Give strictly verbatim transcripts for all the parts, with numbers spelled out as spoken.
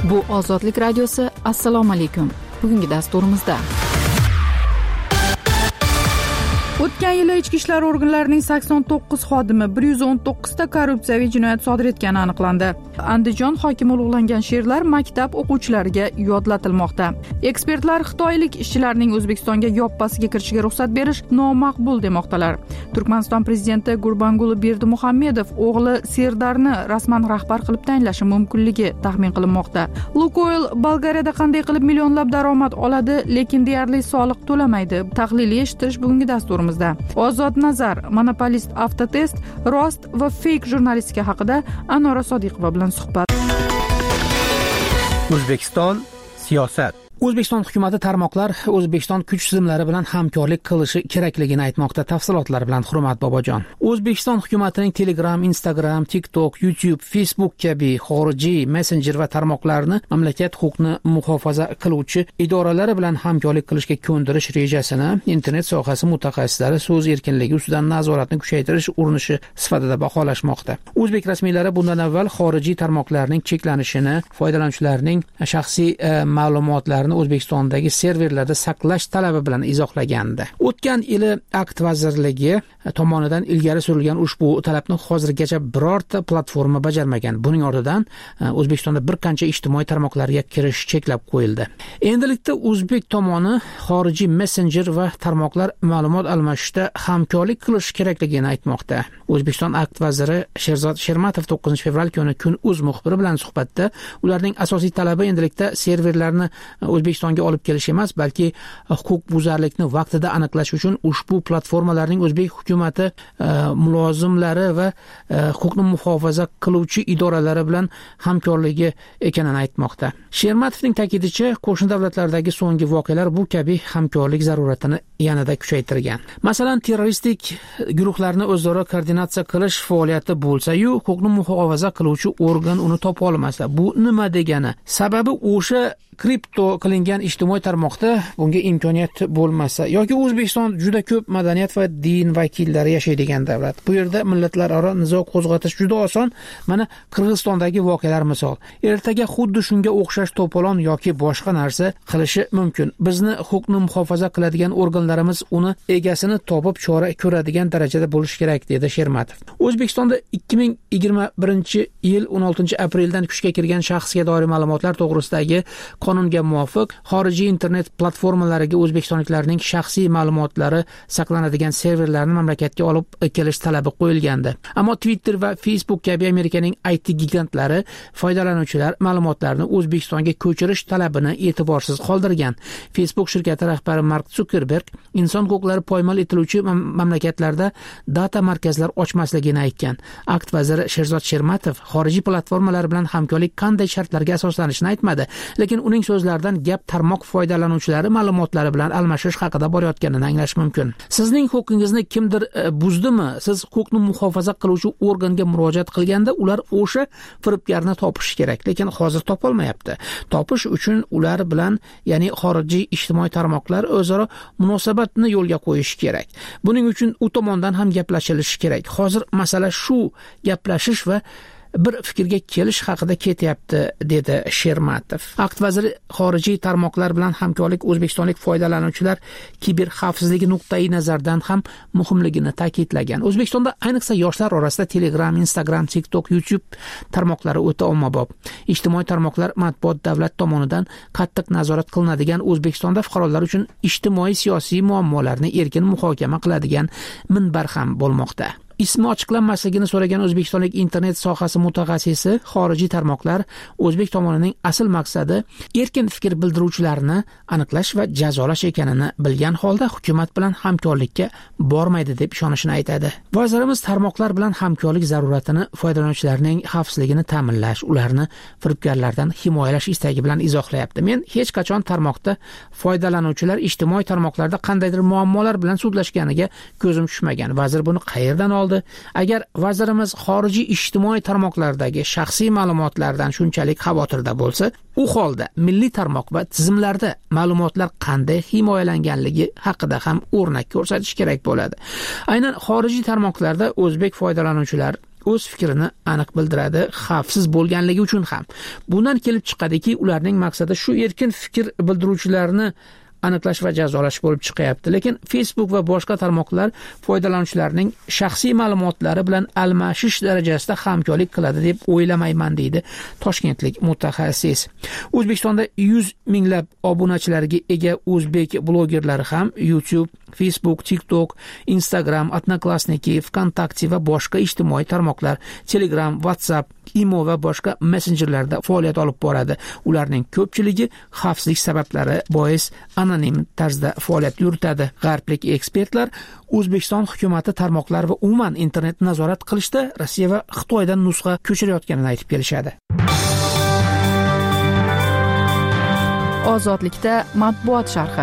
Bu Ozodlik radiosi. Assalomu alaykum. Bugungi dasturimizda o'tgan yili ichki ishlar organlarining sakson to'qqiz xodimi bir yuz o'n to'qqiz ta korrupsiyaviy jinoyat sodir etgani aniqlandi. Andijon hokimi ulug'langan she'rlar maktab o'quvchilariga yodlatilmoqda. Ekspertlar xitoylik ishchilarning O'zbekistonga yoppasiga kirishiga ruxsat berish nomaqbul demoqdalar. Turkmaniston prezidenti Gurbanguli Berdimuhamedov o'g'li Serdarni rasman rahbar qilib tayinlashi mumkinligi taxmin qilinmoqda. Lukoil Bolgariyada qanday qilib millionlab daromad oladi, lekin deyarli soliq to'lamaydi. Tahliliy eshitish bugungi dasturimizda. Ozod nazar, monopolist Avtotest, rost va fake jurnalistika haqida Anora Sodiqova bilan suhbat. O'zbekiston siyosat. O'zbekiston hukumati tarmoqlar O'zbekiston kuch tizimlari bilan hamkorlik qilishi kerakligini aytmoqda. Tafsilotlar bilan Hurmat Bobojon. O'zbekiston hukumatining Telegram, Instagram, TikTok, YouTube, Facebook kabi xorijiy messenjer va tarmoqlarni mamlakat huquqni muhofaza qiluvchi idoralari bilan hamkorlik qilishga ko'ndirish rejasini internet sohasi mutaxassislari so'z erkinligi ustidan nazoratni kuchaytirish urinishi sifatida baholashmoqda. O'zbek rasmiylari bundan avval xorijiy tarmoqlarning cheklanishini, foydalanuvchilarning shaxsiy e, ma'lumotlarini O'zbekistondagi serverlarda saqlash talabi bilan izohlagandi. O'tgan yili Akt vazirligi tomonidan ilgari surilgan ushbu talabni hozirgacha birorta platforma bajarmagan. Buning ortidan O'zbekistonda bir qancha ijtimoiy tarmoqlarga kirish cheklab qo'yildi. Endilikda O'zbek tomoni xorijiy messenjer va tarmoqlar ma'lumot almashishda hamkorlik qilish kerakligini aytmoqda. O'zbekiston Akt vaziri Sherzod Shermatov to'qqizinchi fevral kuni Kun.uz muxbiri bilan suhbatda ularning asosiy talabi endilikda serverlarni O'zbekistonga olib kelish emas, balki huquqbuzarlikni vaqtida aniqlash uchun ushbu platformalarning O'zbek hukumati mulozimlari va huquqni muhofaza qiluvchi idoralari bilan hamkorligi ekanini aytmoqda. Shermatovning ta'kidicha, qo'shni davlatlardagi so'nggi voqealar bu kabi hamkorlik zaruratini yanada kuchaytirgan. Masalan, terroristik guruhlarni o'zaro koordinatsiya qilish faoliyati bo'lsa-yu, huquqni muhofaza qiluvchi organ uni topa olmasa, bu nima degani? Sababi o'sha kripto qilingan ijtimoiy tarmoqda bunga imkoniyat bo'lmasa yoki O'zbekiston juda ko'p madaniyat va din vakillari yashaydigan davlat. Bu yerda millatlararo nizo qo'zg'atish juda oson. Mana Qirg'izistondagi voqealar misol. Ertaga xuddi shunga o'xshash to'polon yoki boshqa narsa qilishi mumkin. Bizni huquqni muhofaza qiladigan organlarimiz uni egasini topib chora ko'radigan darajada bo'lishi kerak, dedi Shermatov. O'zbekistonda ikki ming yigirma birinchi yil o'n oltinchi apreldan kuchga kirgan shaxsga doir ma'lumotlar to'g'risidagi qonunga muvofiq xorijiy internet platformalariga o'zbekistonliklarning shaxsiy ma'lumotlari saqlanadigan serverlarni mamlakatga olib kelish talabi qo'yilgandi. Ammo Twitter va Facebook kabi Amerikaning I T gigantlari foydalanuvchilar ma'lumotlarini O'zbekistonga ko'chirish talabini e'tiborsiz qoldirgan. Facebook shirkati rahbari Mark Zuckerberg inson huquqlari poymol etiluvchi mamlakatlarda data markazlar ochmasligini aytgan. Akt vaziri Sherzod Shermatov xorijiy platformalar bilan hamkorlik qanday shartlarga asoslanishini aytmadi, lekin uning so'zlaridan gap tarmoq foydalanuvchilari ma'lumotlari bilan almashish haqida borayotganini anglash mumkin. Sizning huquqingizni kimdir e, buzdimi? Siz huquqni muhofaza qiluvchi organga murojaat qilganda ular o'sha firibgarni topishi kerak, lekin hozir topolmayapti. Topish uchun ular bilan, ya'ni xorijiy ijtimoiy tarmoqlar o'zaro munosabatni yo'lga qo'yish kerak. Buning uchun u tomondan ham gaplashilishi kerak. Hozir masala shu gaplashish va bir fikrga kelish haqida ketyapti, dedi Shermatov. Akt vaziri xorijiy tarmoqlar bilan hamkorlik o'zbekistonlik foydalanuvchilar kiber xavfsizligi nuqtai nazardan ham muhimligini ta'kidlagan. O'zbekistonda ayniqsa yoshlar orasida Telegram, Instagram, TikTok, YouTube tarmoqlari o'ta ommabop. Ijtimoiy tarmoqlar matbuot davlat tomonidan qattiq nazorat qilinadigan O'zbekistonda fuqarolar uchun ijtimoiy siyosiy muammolarni erkin muhokama qiladigan minbar ham bo'lmoqda. Ismi ochiqlanmasligini so'ragan o'zbekistonlik internet sohasi mutaxassisi xorijiy tarmoqlar O'zbek tomonining asl maqsadi erkin fikr bildiruvchilarni aniqlash va jazolash ekanini bilgan holda hukumat bilan hamkorlikka bormaydi deb ishonishini aytadi. Vazirimiz tarmoqlar bilan hamkorlik zaruratini foydalanuvchilarning xavfsizligini ta'minlash, ularni firibgarlardan himoyalash istagi bilan izohlayapti. Men hech qachon tarmoqda foydalanuvchilar ijtimoiy tarmoqlarda qandaydir muammolar bilan sudlashganiga ko'zim tushmagan. Vazir buni qayerdan oldi? Agar vazirimiz xorijiy ijtimoiy tarmoqlardagi shaxsiy ma'lumotlardan shunchalik xavotirda bo'lsa, u holda milliy tarmoq va tizimlarda ma'lumotlar qanday himoyalanganligi haqida ham o'rnak ko'rsatish kerak bo'ladi. Aynan xorijiy tarmoqlarda o'zbek foydalanuvchilar o'z fikrini aniq bildiradi, xavfsiz bo'lganligi uchun ham. Bundan kelib chiqadiki, ularning maqsadi shu erkin fikr bildiruvchilarni aniqlash va jazolash bo'lib chiqyapti. Lekin Facebook va boshqa tarmoqlar foydalanuvchilarning shaxsiy ma'lumotlari bilan almashish darajasida hamkorlik qiladi deb o'ylamayman, deydi toshkentlik mutaxassis. O'zbekistonda yuz minglab obunachilarga ega o'zbek blogerlari ham YouTube, Facebook, TikTok, Instagram, Odnoklassniki, VKontakte va boshqa ijtimoiy tarmoqlar, Telegram, WhatsApp, Imo va boshqa messenjerlarda faoliyat olib boradi. Ularning ko'pchiligi xavfsizlik sabablari bois anonim tarzda faoliyat yuritadi. G'arblik ekspertlar O'zbekiston hukumati tarmoqlar va umuman internetni nazorat qilishda Rossiya va Xitoydan nusxa ko'chirayotganini aytib kelishadi. Ozodlikda matbuot sharhi.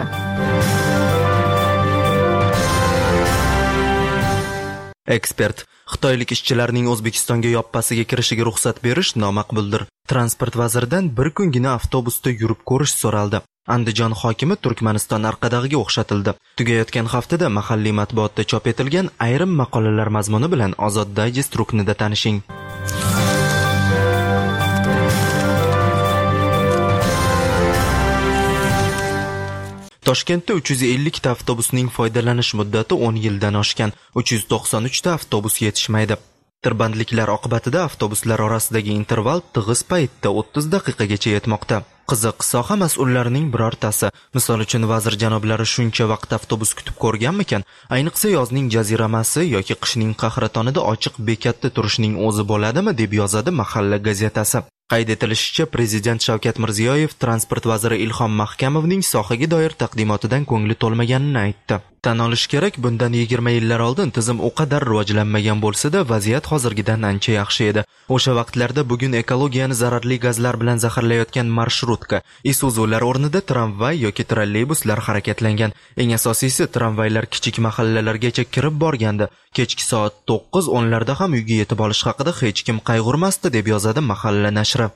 Ekspert: Xitoylik ishchilarning O'zbekistonga yoppasiga kirishiga ruxsat berish nomaqbuldir. Transport vaziridan bir kungina avtobusda yurib ko'rish so'raldi. Andijon hokimi Turkmaniston Arqadag'iga o'xshatildi. Tugayotgan haftada mahalliy matbuotda chop etilgan ayrim maqolalar mazmuni bilan Ozod Digest ruknida tanishing. Toshkentda uch yuz ellik ta avtobusning foydalanish muddati o'n yildan oshgan. uch yuz to'qson uch ta avtobus yetishmaydi. Tirbandliklar oqibatida avtobuslar orasidagi interval tig'iz paytda o'ttiz daqiqagacha yetmoqda. Qiziq, soha mas'ullarining birortasi, misol uchun vazir janoblari shuncha vaqt avtobus kutib ko'rganmikan? Ayniqsa yozning jaziramasi yoki qishning qahratonida ochiq bekatda turishning o'zi bo'ladimi, deb yozadi Mahalla gazetasi. Qayd etilishicha, Prezident Shavkat Mirziyoyev transport vaziri Ilhom Mahkamovning sohaga doir taqdimotidan ko'ngli to'lmaganini aytdi. Tan olish kerak, bundan yigirma yillar oldin tizim o qadar rivojlanmagan bo'lsa-da, vaziyat hozirgidan ancha yaxshi edi. O'sha vaqtlarda bugun ekologiyani zararli gazlar bilan zaharlayotgan marsrutka, Isuzular o'rnida tramvay yoki trolleybuslar harakatlangan. Eng asosiysi, tramvaylar kichik mahallalargacha kirib borgandi. Kechki soat to'qqiz o'nlarda ham uyga yetib olish haqida hech kim qayg'urmasdi, deb yozadi Mahalla nashri.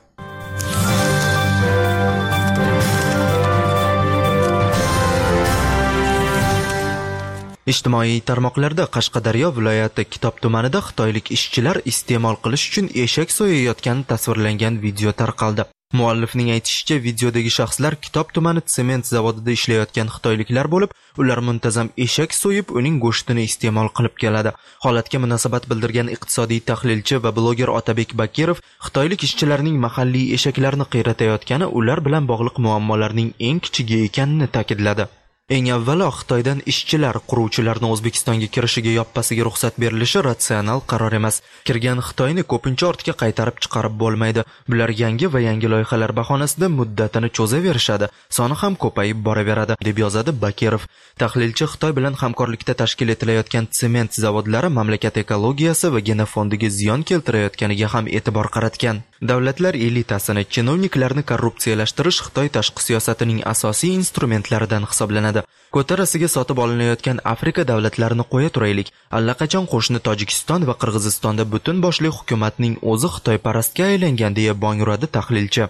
Ijtimoiy tarmoqlarda Qashqadaryo viloyati Kitob tumanida xitoylik ishchilar iste'mol qilish uchun eshak so'yayotgani tasvirlangan video tarqaldi. Muallifning aytishicha, videodagi shaxslar Kitob tumani sement zavodida ishlayotgan xitoyliklar bo'lib, ular muntazam eshak so'yib, uning go'shtini iste'mol qilib keladi. Holatga munosabat bildirgan iqtisodiy tahlilchi va bloger Otabek Bakirov, xitoylik ishchilarning mahalliy eshaklarni qiyratayotgani ular bilan bog'liq muammolarning eng kichigi ekanini ta'kidladi. Eng avvalo Xitoydan ishchilar, quruvchilarni O'zbekistonga kirishiga yoppasiga ruxsat berilishi ratsional qaror emas. Kirgan Xitoyni ko'pincha ortga qaytarib chiqarib bo'lmaydi. Bular yangi va yangi loyihalar bahonasida muddatini cho'zaverishadi, soni ham ko'payib boraveradi, deb yozadi Bakirov. Tahlilchi Xitoy bilan hamkorlikda tashkil etilayotgan sement zavodlari mamlakat ekologiyasi va genofondiga ziyon keltirayotganiga ham e'tibor qaratgan. Davlatlar elitasini, chinovniklarni korrupsiyalashtirish Xitoy tashqi siyosatining asosiy instrumentlaridan hisoblanadi. Ko'tarasiga sotib olinayotgan Afrika davlatlarini qo'ya turaylik. Allaqachon qo'shni Tojikiston va Qirg'izistonda butun boshli hukumatning o'zi xitoyparastga aylangan, deya bong uradi tahlilchi.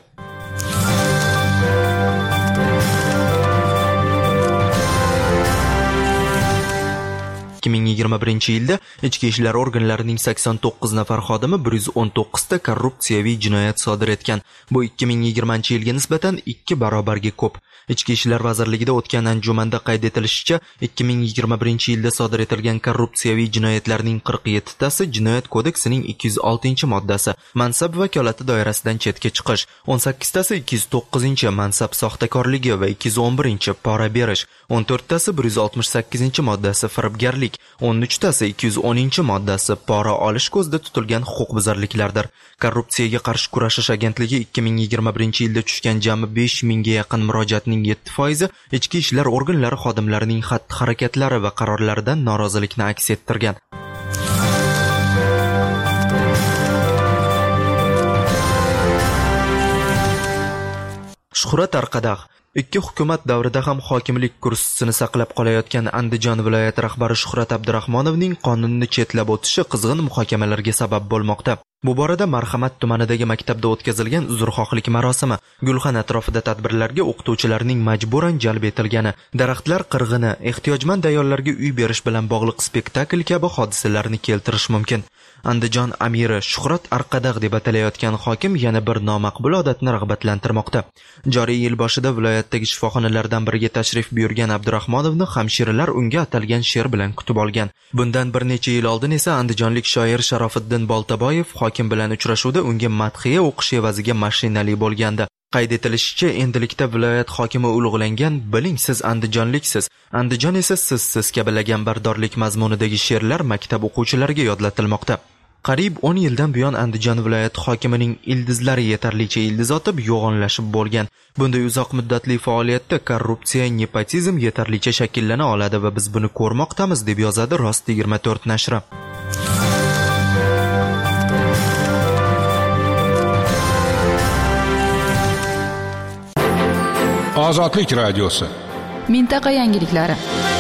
ikki ming yigirma birinchi yilda ichki ishlar organlarining sakson to'qqiz nafar xodimi bir yuz o'n to'qqiz ta korrupsiyaviy jinoyat sodir etgan. Bu ikki ming yigirmanchi yilga nisbatan ikki barobarga ko'p. Ichki ishlar vazirligida o'tgan anjumanda qayd etilishicha, ikki ming yigirma birinchi yilda sodir etilgan korrupsiyaviy jinoyatlarning qirq yetti tasi Jinoyat kodeksining ikki yuz oltinchi moddasi mansab vakolati doirasidan chetga chiqish, o'n sakkiz tasi ikki yuz to'qqizinchi mansab soxtakorligi va ikki yuz o'n birinchi pora berish, o'n to'rt tasi bir yuz oltmish sakkizinchi moddasi firibgarlik, o'n uch tasi ikki yuz o'ninchi moddasi pora olish ko'zda tutilgan huquqbuzarliklardir. Korrupsiyaga qarshi kurashish agentligi ikki ming yigirma birinchi yilda tushgan jami besh mingga yaqin murojaatning yetti foizi ichki ishlar organlari xodimlarining xatti-harakatlari va qarorlaridan norozilikni aks ettirgan. Shuhrat Arqadag' ikki hukumat davrida ham hokimlik kursisini saqlab qolayotgan Andijon viloyati rahbari Shuhrat Abdurahmonovning qonunni chetlab o'tishi qizg'in muhokamalarga sabab bo'lmoqda. Bu borada Marhamat tumanidagi maktabda o'tkazilgan uzrxohlik marosimi, gulxan atrofida tadbirlarga o'qituvchilarning majburan jalb etilgani, daraxtlar qirg'ini, ehtiyojmand ayollarga uy berish bilan bog'liq spektakl kabi hodisalarni keltirish mumkin. Andijon amiri Shuhrat Arqadagʼ deb atalayotgan hokim yana bir nomaqbul odatni rag'batlantirmoqda. Joriy yil boshida viloyatdagi shifoxonalardan biriga tashrif buyurgan Abdurahmonovni hamshiralar unga atalgan she'r bilan kutib olgan. Bundan bir necha yil oldin esa andijonlik shoir Sharofiddin Boltaboyev hokim bilan uchrashuvda unga madhiya o'qish evaziga mashinali bo'lgandi. Qayd etilishicha, endilikda viloyat hokimi ulug'langan "Biling siz andijonliksiz, Andijon esa sizsiz" kabi laganbardorlik mazmunidagi she'rlar maktab o'quvchilariga yodlatilmoqda. Qariyb o'n yildan buyon Andijon viloyati hokimining ildizlari yetarlicha ildiz otib, yo'g'onlashib bo'lgan. Bunday uzoq muddatli faoliyatda korrupsiya, nepotizm yetarlicha shakllana oladi va biz buni ko'rmoqdamiz, deb yozadi Rost yigirma to'rt nashri. Ozodlik radiosi. Mintaqa yangiliklari.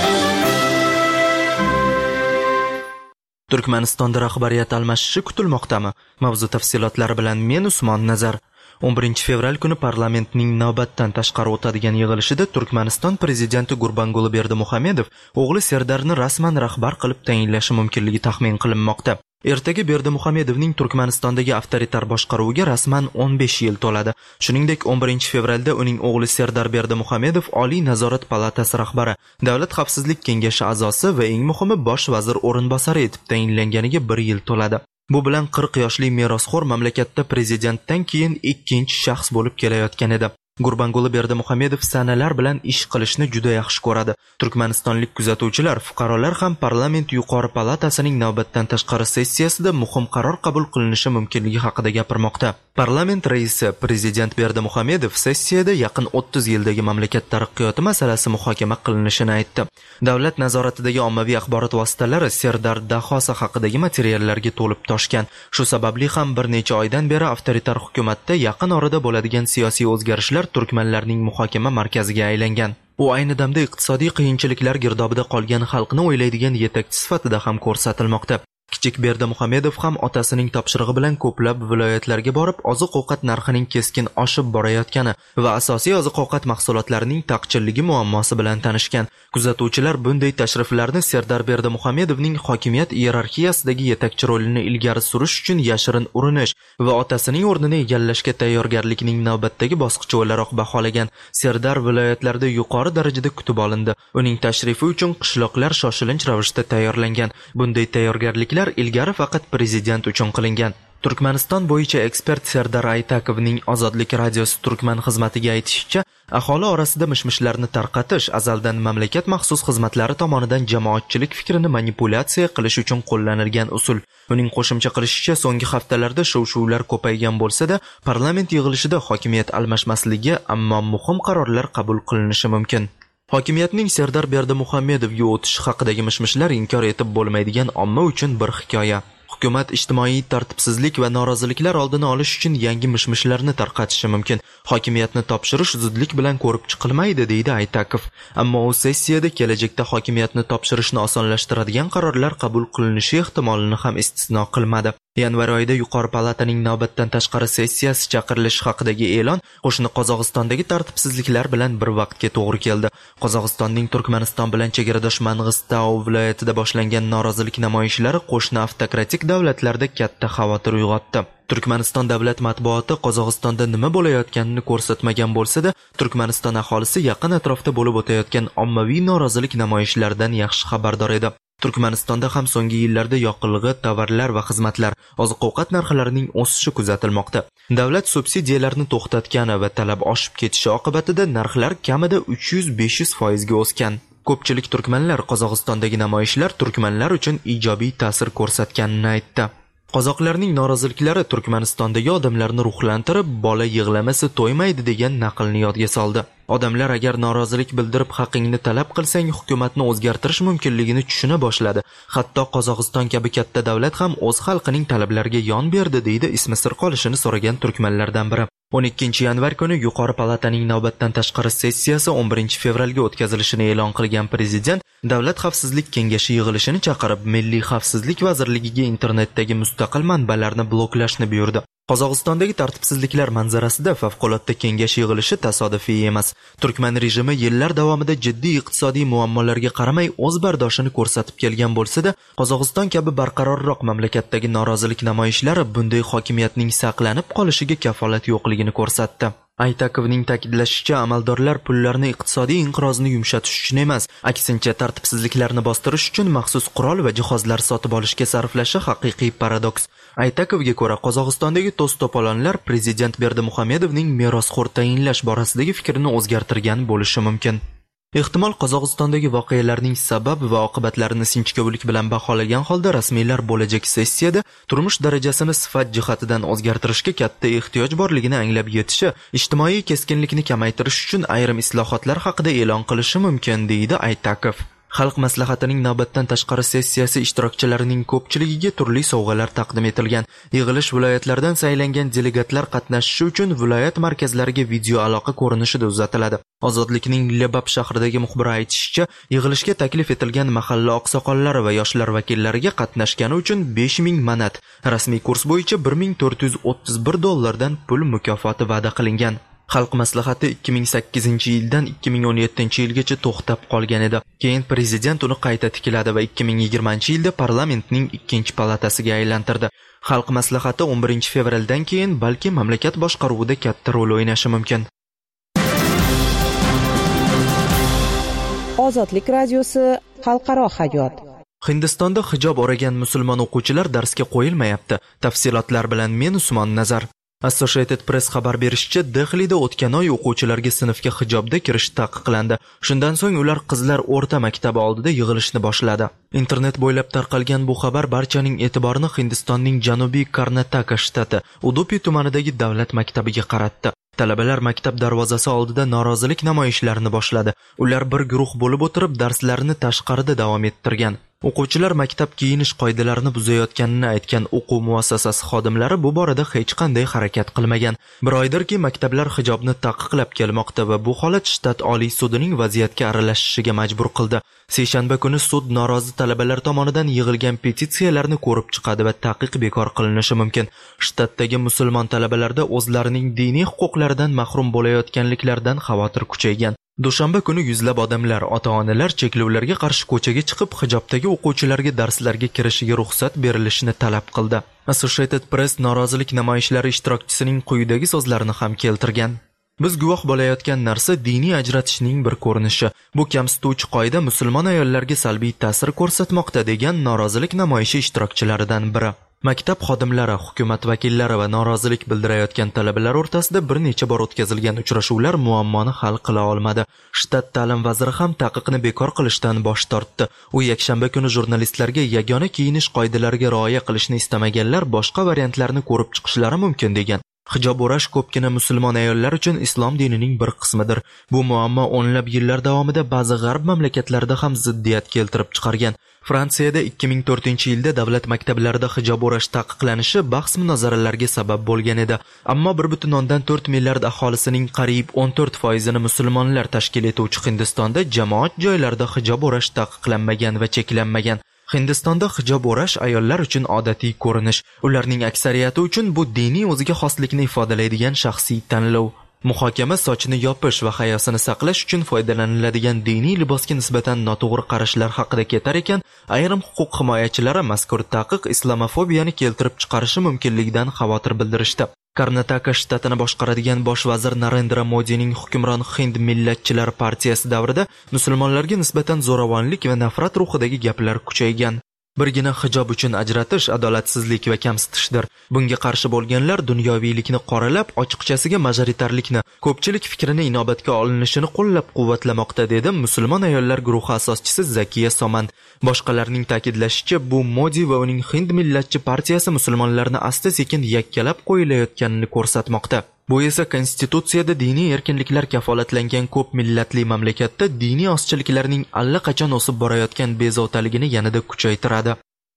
Turkmanistonda rahbariyat almashishi kutilmoqdami? Mavzu tafsilotlari bilan men Usmon Nazar. o'n birinchi fevral kuni parlamentning navbatdan tashqari o'tadigan yig'ilishida Turkmaniston prezidenti Gurbanguli Berdimuhamedov o'g'li Serdarni rasman rahbar qilib tayinlashi mumkinligi taxmin qilinmoqda. Ertaga Berdimuhamedovning Turkmanistondagi avtoritar boshqaruviga rasman o'n besh yil to'ladi. Shuningdek, o'n birinchi fevralda uning o'g'li Serdar Berdimuhamedov Oliy nazorat palatasi rahbari, Davlat xavfsizlik kengashi a'zosi va eng muhimi bosh vazir o'rinbosari etib tayinlanganiga bir yil to'ladi. Bu bilan qirq yoshli merosxo'r mamlakatda prezidentdan keyin ikkinchi shaxs bo'lib kelayotgan edi. Gurbanguli Berdimuhamedov sanalar bilan ish qilishni juda yaxshi ko'radi. Turkmanistonlik kuzatuvchilar, fuqarolar ham parlament yuqori palatasining navbatdan tashqari sessiyasida muhim qaror qabul qilinishi mumkinligi haqida gapirmoqda. Parlament raisi prezident Berdimuhamedov sessiyada yaqin o'ttiz yildagi mamlakat taraqqiyoti masalasi muhokama qilinishini aytdi. Davlat nazoratidagi ommaviy axborot vositalari Serdar dahosi haqidagi materiallarga to'lib toshgan. Shu sababli ham bir necha oydan beri avtoritar hukumatda yaqin orada bo'ladigan siyosiy o'zgarishlar turkmanlarning muhokama markaziga aylangan. U ayni damda iqtisodiy qiyinchiliklar girdobida qolgan xalqni o'ylaydigan yetakchi sifatida ham ko'rsatilmoqda. Kichik Berdimuhamedov ham otasining topshirig'i bilan ko'plab viloyatlarga borib, oziq-ovqat narxining keskin oshib borayotgani va asosiy oziq-ovqat mahsulotlarining taqchilligi muammosi bilan tanishgan. Kuzatuvchilar bunday tashriflarni Serdar Berdimuhamedovning hokimiyat iyerarxiyasidagi yetakchi rolini ilgari surish uchun yashirin urinish va otasining o'rnini egallashga tayyorgarlikning navbatdagi bosqichi o'laroq baholagan. Serdar viloyatlarda yuqori darajada kutib olindi. Uning tashrifi uchun qishloqlar shoshilinch ravishda tayyorlangan. Bunday tayyorgarliklar ilgari faqat prezident uchun qilingan. Turkmaniston bo'yicha ekspert Serdar Aytakovning Ozodlik radiosi Turkman xizmatiga aytishicha, aholi orasida mishmishlarni tarqatish azaldan mamlakat maxsus xizmatlari tomonidan jamoatchilik fikrini manipulyatsiya qilish uchun qo'llanilgan usul. Uning qo'shimcha qilishicha, so'nggi haftalarda shuv-shuvlar ko'paygan bo'lsa-da, parlament yig'ilishida hokimiyat almashmasligi, ammo muhim qarorlar qabul qilinishi mumkin. Hokimiyatning Serdar Berdimuhamedovga o'tishi haqidagi mishmishlar inkor etib bo'lmaydigan omma uchun bir hikoya. Hukumat ijtimoiy tartibsizlik va noroziliklar oldini olish uchun yangi mishmishlarni tarqatishi mumkin. Hokimiyatni topshirish zudlik bilan ko'rib chiqilmaydi, deydi Aytakov. Ammo u sessiyada kelajakda hokimiyatni topshirishni osonlashtiradigan qarorlar qabul qilinishi ehtimolini ham istisno qilmadi. Yanvar oyida yuqori palataning navbatdan tashqari sessiyasi chaqirilishi haqidagi e'lon qo'shni Qozog'istondagi tartibsizliklar bilan bir vaqtga to'g'ri keldi. Qozog'istonning Turkmaniston bilan chegaradosh Mang'istau viloyatida boshlangan norozilik namoyishlari qo'shni avtokratik davlatlarda katta xavotir uyg'otdi. Turkmaniston davlat matbuoti Qozog'istonda nima bo'layotganini ko'rsatmagan bo'lsa-da, Turkmaniston aholisi yaqin atrofda bo'lib o'tayotgan ommaviy norozilik namoyishlaridan yaxshi xabardor edi. Turkmanistonda ham so'nggi yillarda yoqilg'i, tovarlar va xizmatlar, oziq-ovqat narxlarining o'sishi kuzatilmoqda. Davlat subsidiyalarni to'xtatgani va talab oshib ketishi oqibatida narxlar kamida uch yuz besh yuz foizga o'sgan. Ko'pchilik turkmanlar Qozog'istondagi namoyishlar turkmanlar uchun ijobiy ta'sir ko'rsatganini aytdi. Qozoqlarning noroziliklari Turkmanistondagi odamlarni ruhlantirib, bola yig'lamasa to'ymaydi degan naqlni yodga soldi. Odamlar agar norozilik bildirib haqingni talab qilsang, hukumatni o'zgartirish mumkinligini tushuna boshladi. Hatto Qozog'iston kabi katta davlat ham o'z xalqining talablariga yon berdi, deydi ismi sir qolishini so'ragan turkmanlardan biri. o'n ikkinchi yanvar kuni yuqori palataning navbatdan tashqari sessiyasi o'n birinchi fevralga o'tkazilishini e'lon qilgan prezident Davlat xavfsizlik kengashi yig'ilishini chaqirib, Milliy xavfsizlik vazirligiga internetdagi mustaqil manbalarni bloklashni buyurdi. Qozog'istondagi tartibsizliklar manzarasida favqulodda kengash yig'ilishi tasodifiy emas. Turkman rejimi yillar davomida jiddiy iqtisodiy muammolarga qaramay o'z bardoshini ko'rsatib kelgan bo'lsa-da, Qozog'iston kabi barqarorroq mamlakatdagi norozilik namoyishlari bunday hokimiyatning saqlanib qolishiga kafolat yo'qligini ko'rsatdi. Aytakovning ta'kidlashicha, amaldorlar pullarni iqtisodiy inqirozni yumshatish uchun emas, aksincha tartibsizliklarni bostirish uchun maxsus qurol va jihozlar sotib olishga sarflashi haqiqiy paradoks. Aytakovga ko'ra, Qozog'istondagi to's-to'polonlar prezident Berdimuhamedovning merosxo'r tayinlash borasidagi fikrini o'zgartirgan bo'lishi mumkin. Ehtimol Qozog'istondagi voqealarning sabab va oqibatlarini sinchkovlik bilan baholagan holda rasmiylar bo'lajak sessiyada turmush darajasini sifat jihatidan o'zgartirishga katta ehtiyoj borligini anglab yetishi, ijtimoiy keskinlikni kamaytirish uchun ayrim islohotlar haqida e'lon qilishi mumkin, deydi Aytakov. Xalq maslahatining navbatdan tashqari sessiyasi ishtirokchilarining ko'pchiligiga turli sovg'alar taqdim etilgan. Yig'ilish viloyatlardan saylangan delegatlar qatnashishi uchun viloyat markazlariga video aloqa ko'rinishida uzatiladi. Ozodlikning Lebap shahridagi muxbiri aytishicha, yig'ilishga taklif etilgan mahalla oqsoqollari va yoshlar vakillariga qatnashgani uchun besh ming manat, rasmiy kurs bo'yicha bir ming to'rt yuz o'ttiz bir dollardan pul mukofoti va'da qilingan. Xalq maslahati ikki ming sakkizinchi yildan ikki ming o'n yettinchi yilgacha to'xtab qolgan edi. Keyin prezident uni qayta tikladi va ikki ming yigirmanchi yilda parlamentning ikkinchi palatasiga aylantirdi. Xalq maslahati o'n birinchi fevraldan keyin balki mamlakat boshqaruvida katta rol o'ynashi mumkin. Ozodlik radiosi xalqaro hayot. Hindistonda hijob o'ragan musulmon o'quvchilar darsga qo'yilmayapti. Tafsilotlar bilan men Usmon Nazar. Associated Press xabar berishicha, Dehlida o'tgan oy o'quvchilarga sinfga hijobda kirish taqiqlandi. Shundan so'ng ular qizlar o'rta maktabi oldida yig'ilishni boshladi. Internet bo'ylab tarqalgan bu xabar barchaning e'tiborini Hindistonning janubiy Karnataka shtati Udupi tumanidagi davlat maktabiga qaratdi. Talabalar maktab darvozasi oldida norozilik namoyishlarini boshladi. Ular bir guruh bo'lib o'tirib darslarini tashqarida davom ettirgan. O'quvchilar maktab kiyinish qoidalarini buzayotganini aytgan o'quv muassasasi xodimlari bu borada hech qanday harakat qilmagan. Bir oydirki maktablar hijobni taqiqlab kelmoqda va bu holat shtat oliy sudining vaziyatga aralashishiga majbur qildi. Seshanba kuni sud norozi talabalar tomonidan yig'ilgan petitsiyalarni ko'rib chiqadi va taqiq bekor qilinishi mumkin. Shtatdagi musulmon talabalarda o'zlarining diniy huquqlaridan mahrum bo'layotganliklaridan xavotir kuchaygan. Dushanba kuni yuzlab odamlar, ota-onalar cheklovlarga qarshi ko'chaga chiqib, hijobdagi o'quvchilarga darslarga kirishiga ruxsat berilishini talab qildi. Associated Press norozilik namoyishlari ishtirokchisining quyidagi so'zlarini ham keltirgan. Biz guvoh bo'layotgan narsa diniy ajratishning bir ko'rinishi. Bu kamsituvchi qoida musulmon ayollarga salbiy ta'sir ko'rsatmoqda, degan norozilik namoyishi ishtirokchilaridan biri. Maktab xodimlari, hukumat vakillari va norozilik bildirayotgan talabalar o'rtasida bir necha bor o'tkazilgan uchrashuvlar muammoni hal qila olmadi. Shtat ta'lim vaziri ham taqiqni bekor qilishdan bosh tortdi. U yakshanba kuni jurnalistlarga yagona kiyinish qoidalariga rioya qilishni istamaganlar boshqa variantlarni ko'rib chiqishlari mumkin degan. Hijob o'rash ko'pgina musulmon ayollar uchun islom dinining bir qismidir. Bu muammo o'nlab yillar davomida ba'zi g'arb mamlakatlarida ham ziddiyat keltirib chiqargan. Fransiyada ikki ming to'rtinchi yilda davlat maktablarida hijob o'rash taqiqlanishi bahs-munozaralarga sabab bo'lgan edi. Ammo bir butun o'ndan to'rt milliard aholisining qariyb o'n to'rt foizini musulmonlar tashkil etuvchi Hindistonda jamoat joylarida hijob o'rash taqiqlanmagan va cheklanmagan. Hindistonda hijob o'rash ayollar uchun odatiy ko'rinish. Ularning aksariyati uchun bu diniy o'ziga xoslikni ifodalaydigan shaxsiy tanlov. Muhokama sochini yopish va hayosini saqlash uchun foydalaniladigan diniy libosga nisbatan noto'g'ri qarashlar haqida ketar ekan, ayrim huquq himoyachilari mazkur taqiq islamofobiyani keltirib chiqarishi mumkinligidan xavotir bildirishdi. Karnataka shtatini boshqaradigan bosh vazir Narendra Modining hukmron Hind millatchilar partiyasi davrida musulmonlarga nisbatan zo'ravonlik va nafrat ruhidagi gaplar kuchaygan. Birgina hijob uchun ajratish adolatsizlik va kamsitishdir. Bunga qarshi bo'lganlar dunyoviylikni qoralab, ochiqchasiga majoritarlikni, ko'pchilik fikrini inobatga olinishini qo'llab-quvvatlamoqda, dedi musulmon ayollar guruhi asoschisi Zakiya Soman. Boshqalarning ta'kidlashicha, bu Modi va uning Hind millatchi partiyasi musulmonlarni asta-sekin yakkalab qo'yilayotganini ko'rsatmoqda. Bu esa konstitutsiyada diniy erkinliklar kafolatlangan ko'p millatli mamlakatda diniy ozchiliklarning allaqachon o'sib borayotgan bezovtaligini yanada kuchaytiradi.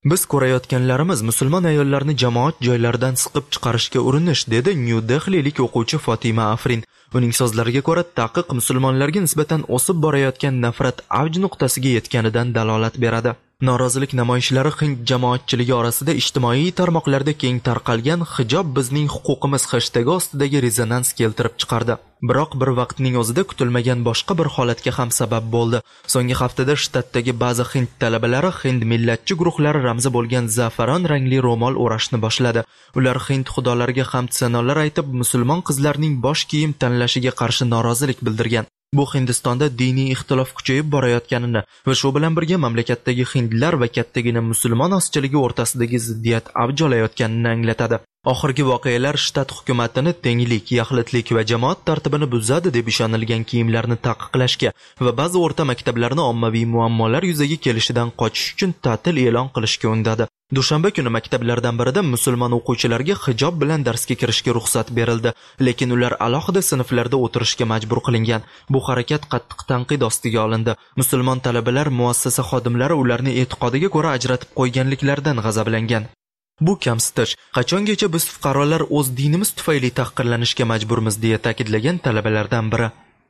Biz ko'rayotganlarimiz musulmon ayollarni jamoat joylaridan siqib chiqarishga urinish, dedi New Dehlilik o'quvchi Fatima Afrin. Uning so'zlariga ko'ra, taqiq musulmonlarga nisbatan o'sib borayotgan nafrat avj nuqtasiga yetganidan dalolat beradi. Norozilik namoyishlari hind jamoatchiligi orasida ijtimoiy tarmoqlarda keng tarqalgan hijob bizning huquqimiz hashtagi ostidagi rezonans keltirib chiqardi. Biroq bir vaqtning o'zida kutilmagan boshqa bir holatga ham sabab bo'ldi. So'nggi haftada shtatdagi ba'zi hind talabalari hind millatchi guruhlari ramzi bo'lgan zafaron rangli ro'mol o'rashni boshladi. Ular hind xudolariga hamd sanolar aytib, musulmon qizlarning bosh kiyim tanlashiga qarshi norozilik bildirgan. Bu Hindistonda diniy ixtilof kuchayib borayotganini va shu bilan birga mamlakatdagi hindlar va kattagina musulmon ozchiligi o'rtasidagi ziddiyat avj olayotganini anglatadi. Oxirgi voqealar shtat hukumatini tenglik, yaxlitlik va jamoat tartibini buzadi deb ishonilgan kiyimlarni taqiqlashga va ba'zi o'rta maktablarni ommaviy muammolar yuzaga kelishidan qochish uchun ta'til e'lon qilishga undadi. Dushanba kuni maktablardan birida musulmon o'quvchilarga hijob bilan darsga kirishga ruxsat berildi, lekin ular alohida sinflarda o'tirishga majbur qilingan. Bu harakat qattiq tanqid ostiga olindi. Musulmon talabalar muassasa xodimlari ularni e'tiqodiga ko'ra ajratib qo'yganliklaridan g'azablangan. Bu kamsitish. Qachongacha biz fuqarolar o'z dinimiz tufayli tahqirlanishga majburmiz, deya ta'kidlagan talabalardan biri.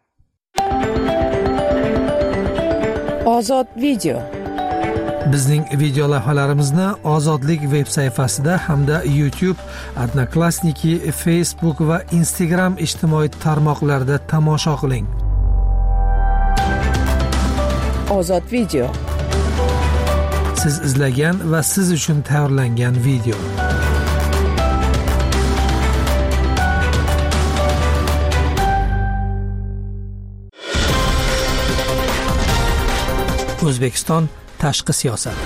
Ozod video. Bizning video lavhalarimizni Ozodlik veb sayfasida hamda YouTube, Odnoklassniki, Facebook va Instagram ijtimoiy tarmoqlarida tomosha qiling. Ozod video. Siz izlagan va siz uchun tayyorlangan video. O'zbekiston tashqi siyosat.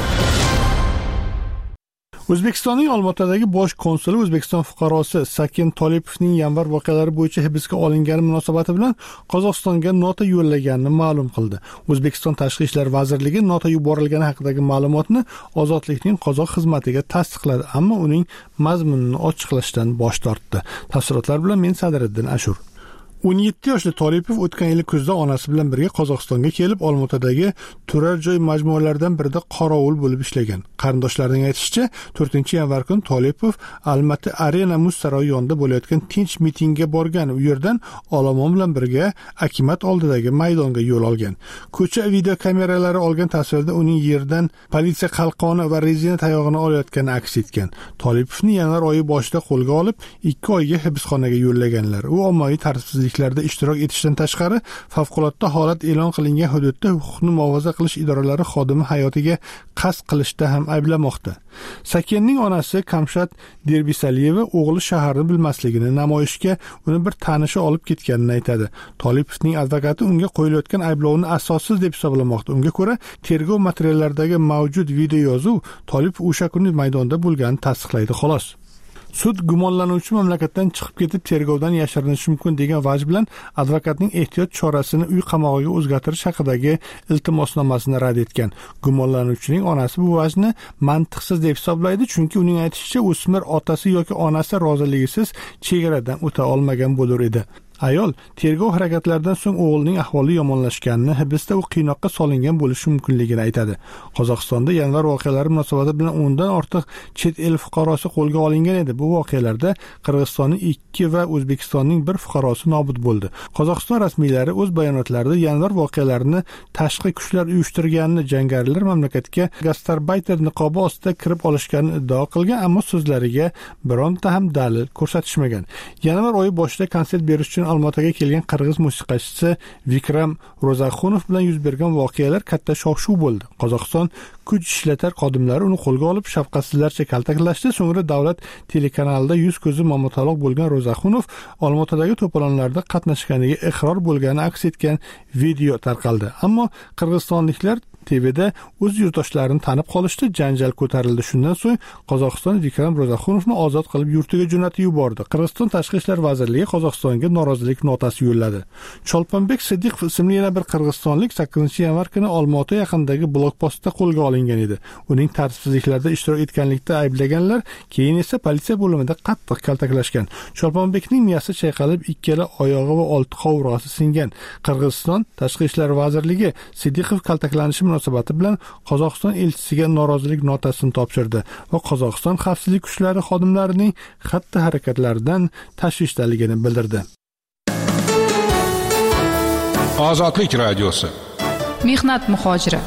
O'zbekistonning Olmaotadagi bosh konsuli O'zbekiston fuqarosi Saken Tolipovning yanvar voqealari bo'yicha hibsga olingani munosabati bilan Qozog'istonga nota yo'llaganini ma'lum qildi. O'zbekiston Tashqi ishlar vazirligi nota yuborilgani haqidagi ma'lumotni Ozodlikning qozoq xizmatiga tasdiqladi, ammo uning mazmunini ochiqlashdan bosh tortdi. Tafsilotlar bilan men Sadriddin Ashur. o'n yetti yoshli Tolipov o'tgan yil kuzda onasi bilan birga Qozog'istonga kelib, Olmaotadagi turar joy majmualaridan birida qorovul bo'lib ishlagan. Qarindoshlarining aytishicha, to'rtinchi yanvar kuni Tolipov Almaty Arena muz saroyi yonida bo'layotgan tinch mitingga borgan. U yerdan olomon bilan birga Akimat oldidagi maydonga yo'l olgan. Ko'cha video kameralari olgan tasvirda uning yerdan politsiya qalqoni va rezina tayog'ini olayotgani aks etgan. Tolipovni yanvar oyi boshida qo'lga olib, ikki oyga hibsxonaga yo'llaganlar. U ommaviy tartibsizlik ishtirok etishdan tashqari favqulodda holat e'lon qilingan hududda huquqni muhofaza qilish idoralari xodimi hayotiga qasd qilishda ham ayblamoqda. Sakenning onasi Kamshat Derbisaliyeva o'g'li shaharni bilmasligini, namoyishga uni bir tanishi olib ketganini aytadi. Tolipovning advokati unga qo'yilayotgan ayblovni asossiz deb hisoblamoqda. Unga ko'ra, tergov materiallaridagi mavjud video yozuv Tolipov o'sha kuni maydonda bo'lganini tasdiqlaydi, xolos. Sud gumonlanuvchi mamlakatdan chiqib ketib tergovdan yashirinishi mumkin degan vaj bilan advokatning ehtiyot chorasini uy qamog'iga o'zgartirish haqidagi iltimosnomasini rad etgan. Gumonlanuvchining onasi bu vajni mantiqsiz deb hisoblaydi, chunki uning aytishicha, o'smir otasi yoki onasi roziligisiz chegaradan o'ta olmagan bo'lar edi. Ayol tergov harakatlaridan so'ng o'g'lining ahvoli yomonlashganini, hibsda u qiynoqqa solingan bo'lishi mumkinligini aytadi. Qozog'istonda yanvar voqealari munosabati bilan o'ndan ortiq chet el fuqarosi qo'lga olingan edi. Bu voqealarda Qirg'izistonning ikki va O'zbekistonning bir fuqarosi nobud bo'ldi. Qozog'iston rasmiylari o'z bayonotlarida yanvar voqealarini tashqi kuchlar uyushtirganini, jangarilar mamlakatga gastarbayter niqobi ostida kirib olishganini iddao qilgan, ammo so'zlariga bironta ham dalil ko'rsatishmagan. Yanvar oyi boshida konsert berish uchun Olmaotaga kelgan qirg'iz musiqachisi Vikram Rozaxunov bilan yuz bergan voqealar katta shov-shuv bo'ldi. Qozog'iston kuch ishlatar xodimlari uni qo'lga olib shafqatsizlarcha kaltaklashdi. So'ngra davlat telekanalida yuz ko'zi mamotaloq bo'lgan Rozaxunov Olmaotadagi to'polonlarda qatnashganiga iqror bo'lgani aks etgan video tarqaldi. Ammo qirg'izistonliklar T Vda o'z yurtdoshlarini tanib qolishdi, janjal ko'tarildi. Shundan so'ng Qozog'iston Vikram Rozaxunovni ozod qilib yurtiga jo'natib yubordi. Qirg'iziston Tashqi ishlar vazirligi Qozog'istonga norozilik notasi yo'lladi. Cholponbek Siddiqov ismli yana bir qirg'izistonlik sakkizinchi yanvar kuni Olmaota yaqinidagi blokpostda qo'lga olingan. olingan edi. Uning tartibsizliklarda ishtirok etganlikda ayblaganlar keyin esa politsiya bo'limida qattiq kaltaklashgan. Cholponbekning miyasi chayqalib, ikkala oyog'i va olti qovurg'asi singan. Qirg'iziston Tashqi ishlar vazirligi Sidiqov kaltaklanishi munosabati bilan Qozog'iston elchisiga norozilik notasini topshirdi va Qozog'iston xavfsizlik kuchlari xodimlarining xatti-harakatlaridan tashvishdaligini bildirdi. Ozodlik radiosi. Mehnat muhojiri.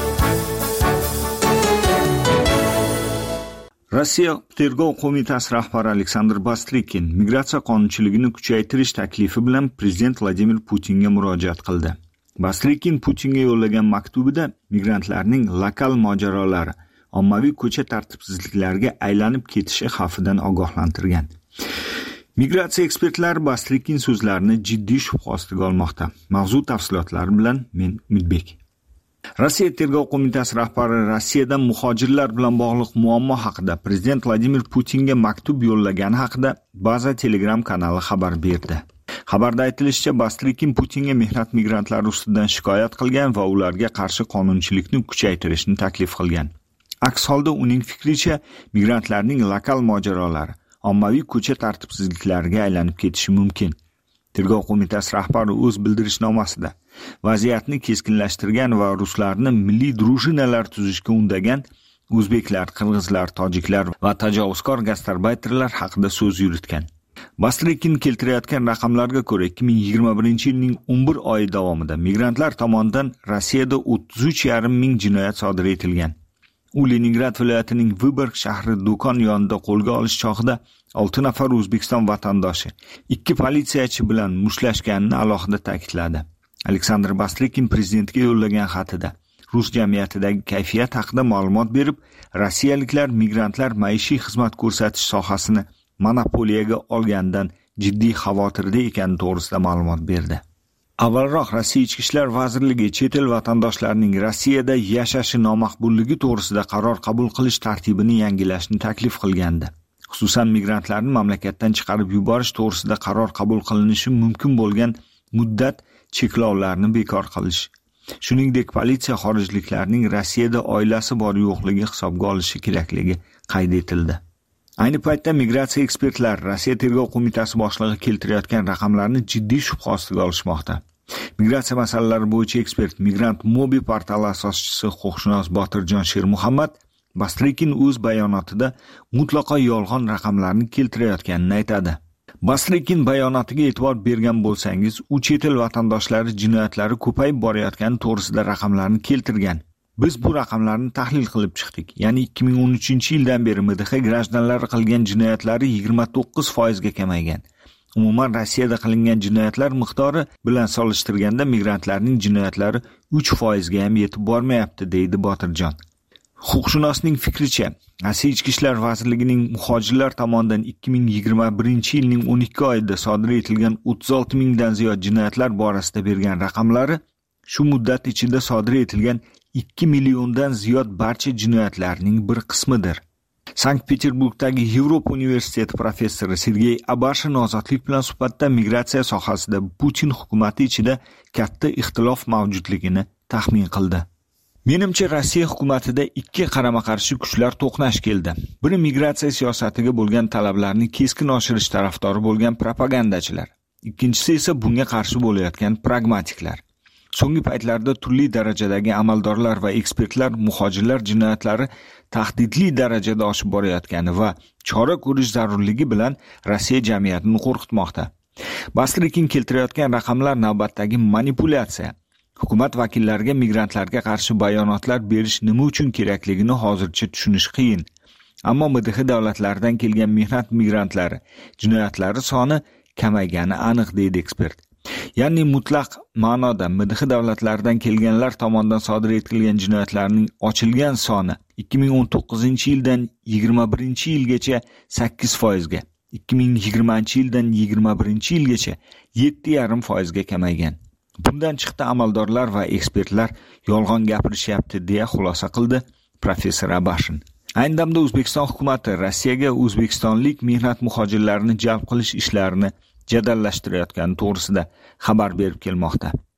Rossiya Tergov qo'mitasi rahbari Aleksandr Bastrikin migratsiya qonunchiligini kuchaytirish taklifi bilan prezident Vladimir Putinga murojaat qildi. Bastrikin Putinga yo'llagan maktubida migrantlarning lokal mojarolari, ommaviy ko'cha tartibsizliklariga aylanib ketishi xavfidan ogohlantirgan. Migratsiya ekspertlari Bastrikin so'zlarini jiddiy shubha ostiga olmoqda. Mavzu tafsilotlari bilan men Umidbek. Rossiya Tergov qo'mitasi rahbari Rossiyadan muhojirlar bilan bog'liq muammo haqida prezident Vladimir Putinga maktub yo'llagani haqida Baza Telegram kanali xabar berdi. Xabarda aytilishicha, Bastrikin Putinga mehnat migrantlari ustidan shikoyat qilgan va ularga qarshi qonunchilikni kuchaytirishni taklif qilgan. Aks holda uning fikricha, migrantlarning lokal mojarolari, ommaviy ko'cha tartibsizliklariga aylanib ketishi mumkin. Tergov qo'mitasi rahbari o'z bildirishnomasida vaziyatni keskinlashtirgan va ruslarni milliy drujinalar tuzishga undagan o'zbeklar, qirg'izlar, tojiklar va tajovuzkor gastarbayterlar haqida so'z yuritgan. Bastrikin keltirayotgan raqamlarga ko'ra ikki ming yigirma birinchi yilning o'n bir oyi davomida migrantlar tomonidan Rossiyada o'ttiz uch yarim ming jinoyat sodir etilgan. U Leningrad viloyatining Vyborg shahri do'kon yonida qo'lga olish chog'ida olti nafar O'zbekiston vatandoshi ikki politsiyachi bilan mushtlashganini alohida ta'kidladi. Aleksandr Bastrikin prezidentga yo'llagan xatida rus jamiyatidagi kayfiyat haqida ma'lumot berib, rossiyaliklar migrantlar maishiy xizmat ko'rsatish sohasini monopoliyaga olgandan jiddiy xavotirda ekani to'g'risida ma'lumot berdi. Avvalroq Rossiya Ichki ishlar vazirligi chet el vatandoshlarining Rossiyada yashashi nomaqbulligi to'g'risida qaror qabul qilish tartibini yangilashni taklif qilgandi. Xususan migrantlarni mamlakatdan chiqarib yuborish to'g'risida qaror qabul qilinishi mumkin bo'lgan muddat cheklovlarni bekor qilish. Shuningdek, politsiya xorijliklarning Rossiyada oilasi bor yo'qligi hisobga olishi kerakligi qayd etildi. Ayni paytda migratsiya ekspertlari Rossiya Tergov qo'mitasi boshlig'i keltirayotgan raqamlarni jiddiy shubha ostiga olishmoqda. Migratsiya masalalari bo'yicha ekspert Migrant Mobi portali asoschisi huquqshunos Botirjon Shermuhammad Bastrikin o'z bayonotida mutlaqo yolg'on raqamlarni keltirayotganini aytadi. Bastrikin bayonotiga e'tibor bergan bo'lsangiz, u chet el vatandoshlari jinoyatlari ko'payib borayotgani to'g'risida raqamlarni keltirgan. Biz bu raqamlarni tahlil qilib chiqdik. Ya'ni ikki ming o'n uchinchi yildan beri M D H grajdanlari qilgan jinoyatlari yigirma to'qqiz foiz ga kamaygan. Umuman Rossiyada qilingan jinoyatlar miqdori bilan solishtirganda migrantlarning jinoyatlari uch foiz ga ham yetib bormayapti, deydi Botirjon. Huquqshunosning fikricha, Rossiya Ichki ishlar vazirligining muhojirlar tomonidan ikki ming yigirma birinchi yilning o'n ikki oyida sodir etilgan o'ttiz olti mingdan ziyod jinoyatlar borasida bergan raqamlari shu muddat ichida sodir etilgan ikki milliondan ziyod barcha jinoyatlarning bir qismidir. Sankt-Peterburgdagi Yevropa universiteti professori Sergey Abashin ozodlik bilan suhbatda migratsiya sohasida Putin hukumati ichida katta ixtilof mavjudligini taxmin qildi. Menimcha, Rossiya hukumatida ikki qarama-qarshi kuchlar to'qnash keldi. Biri migratsiya siyosatiga bo'lgan talablarni keskin oshirish tarafdori bo'lgan propagandachilar. Ikkinchisi esa bunga qarshi bo'layotgan pragmatiklar. So'nggi paytlarda turli darajadagi amaldorlar va ekspertlar muhojirlar jinoyatlari tahdidli darajada oshib borayotgani va chora ko'rish zarurligi bilan Rossiya jamiyatini qo'rqitmoqda. Bastrikin keltirayotgan raqamlar navbatdagi manipulyatsiya. Hukumat vakillariga migrantlarga qarshi bayonotlar berish nima uchun kerakligini hozircha tushunish qiyin. Ammo M D H davlatlaridan kelgan mehnat migrantlari jinoyatlari soni kamaygani aniq, deydi ekspert. Ya'ni mutlaq ma'noda M D H davlatlaridan kelganlar tomonidan sodir etilgan jinoyatlarning ochilgan soni ikki ming o'n to'qqizinchi yildan yigirma birinchi yilgacha sakkiz foiz ga, ikki ming yigirmanchi yildan yigirma birinchi yilgacha yetti yarim foiz ga kamaygan. Bundan chiqdi amaldorlar va ekspertlar yolg'on gapirishyapti, deya xulosa qildi professor Abashin. Ayni damda O'zbekiston hukumati Rossiyaga o'zbekistonlik mehnat muhojirlarini jalb qilish ishlarini jadallashtirayotgani to'g'risida xabar berib kelmoqda.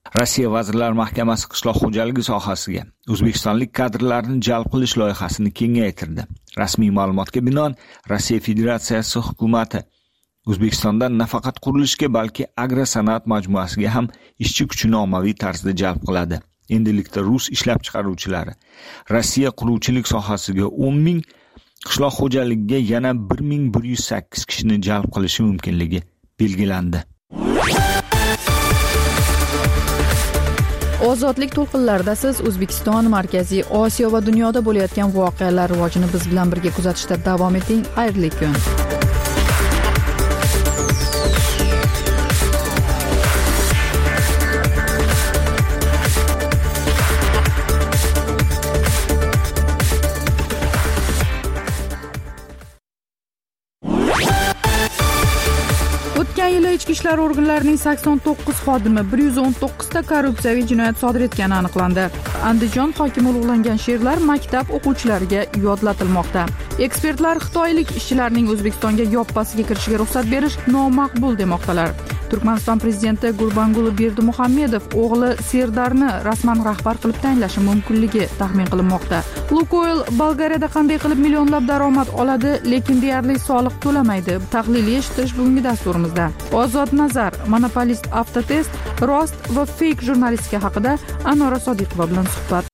Rossiya Vazirlar Mahkamasi qishloq xo'jaligi sohasiga o'zbekistonlik kadrlarni jalb qilish loyihasini kengaytirdi. Rasmiy ma'lumotga binoan, Rossiya Federatsiyasi hukumati O'zbekistondan nafaqat qurilishga, balki agrosanoat majmuasiga ham ishchi kuchini ommaviy tarzda jalb qiladi. Endilikda rus ishlab chiqaruvchilari Rossiya quruvchilik sohasiga o'n ming, qishloq xo'jaligiga yana bir ming bir yuz sakkiz kishini jalb qilishi mumkinligi belgilandi. Ozodlik to'lqinlarida siz O'zbekiston, Markaziy Osiyo va dunyoda bo'layotgan voqealar rivojini biz bilan birga kuzatishda davom eting. Xayrli kun. O'tgan yili ichki ishlar organlarining sakson to'qqiz xodimi bir yuz o'n to'qqizta korrupsiyaviy jinoyat sodir etgani aniqlandi. Andijon hokimi ulug'langan she'rlar maktab o'quvchilariga yodlatilmoqda. Ekspertlar xitoylik ishchilarning O'zbekistonga yoppasiga kirishiga ruxsat berish nomaqbul demoqdalar. Turkmaniston prezidenti Gurbanguli Berdimuhamedov o'g'li Serdarni rasman rahbar qilib tayinlashi mumkinligi taxmin qilinmoqda. Lukoil Bolgariyada qanday qilib millionlab daromad oladi, lekin deyarli soliq to'lamaydi? Tahliliy eshitish bugungi dasturimizda. Ozod nazar, monopolist Avtotest, rost va fake jurnalistika haqida Anora Sodiqova bilan suhbat.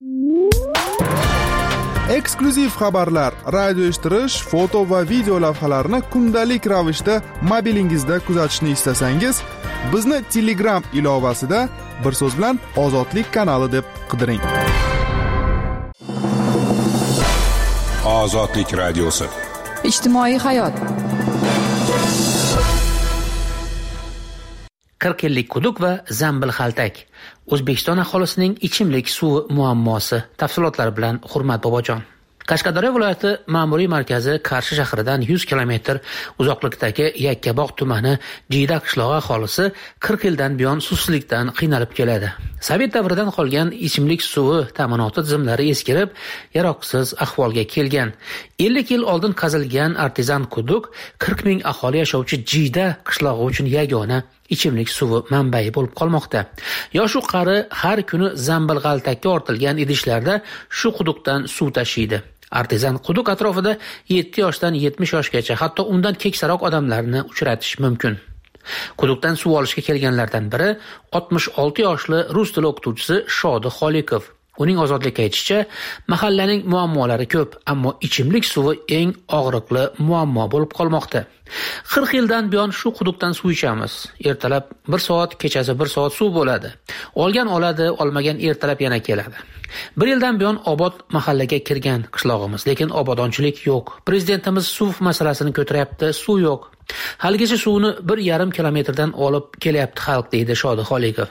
Eksklyuziv xabarlar, radio eshittirish, foto va video lavhalarni kundalik ravishda mobilingizda kuzatishni istasangiz, bizni Telegram ilovasida bir so'z bilan Ozodlik kanali deb qidiring. Ozodlik radiosi. Ijtimoiy hayot. qirq yillik quduq va zambil xaltak. O'zbekiston aholisining ichimlik suvi muammosi. Tafsilotlar bilan Hurmat Bobojon. Qashqadaryo viloyati ma'muriy markazi Qarshi shahridan yuz kilometr uzoqlikdagi Yakkabog' tumani Jiyda qishlog'i aholisi qirq yildan buyon suvsizlikdan qiynalib keladi. Sovet davridan qolgan ichimlik suvi ta'minoti tizimlari eskirib, yaroqsiz ahvolga kelgan. ellik yil oldin qazilgan artezan quduq qirq ming aholi yashovchi Jiyda qishlog'i uchun yagona ichimlik suvi manbai bo'lib qolmoqda. Yosh-u qari har kuni zambil g'altakka ortilgan idishlarda shu quduqdan suv tashiydi. Artezan quduq atrofida yetti yoshdan yetmish yoshgacha, hatto undan keksaroq odamlarni uchratish mumkin. Quduqdan suv olishga kelganlardan biri oltmish olti yoshli rus tili o'qituvchisi Shodi Xolikov. Uning ozodlikka aytishicha, mahallaning muammolari ko'p, ammo ichimlik suvi eng og'riqli muammo bo'lib qolmoqda. qirq yildan buyon shu quduqdan suv ichamiz. Ertalab bir soat, kechasi bir soat suv bo'ladi. Olgan oladi, olmagan ertalab yana keladi. Bir yildan buyon obod mahallaga kirgan qishlog'imiz, lekin obodonchilik yo'q. Prezidentimiz suv masalasini ko'taryapti, suv yo'q. Haligacha suvni bir yarim kilometrdan olib kelyapti xalq, deydi Shodi Xolikov.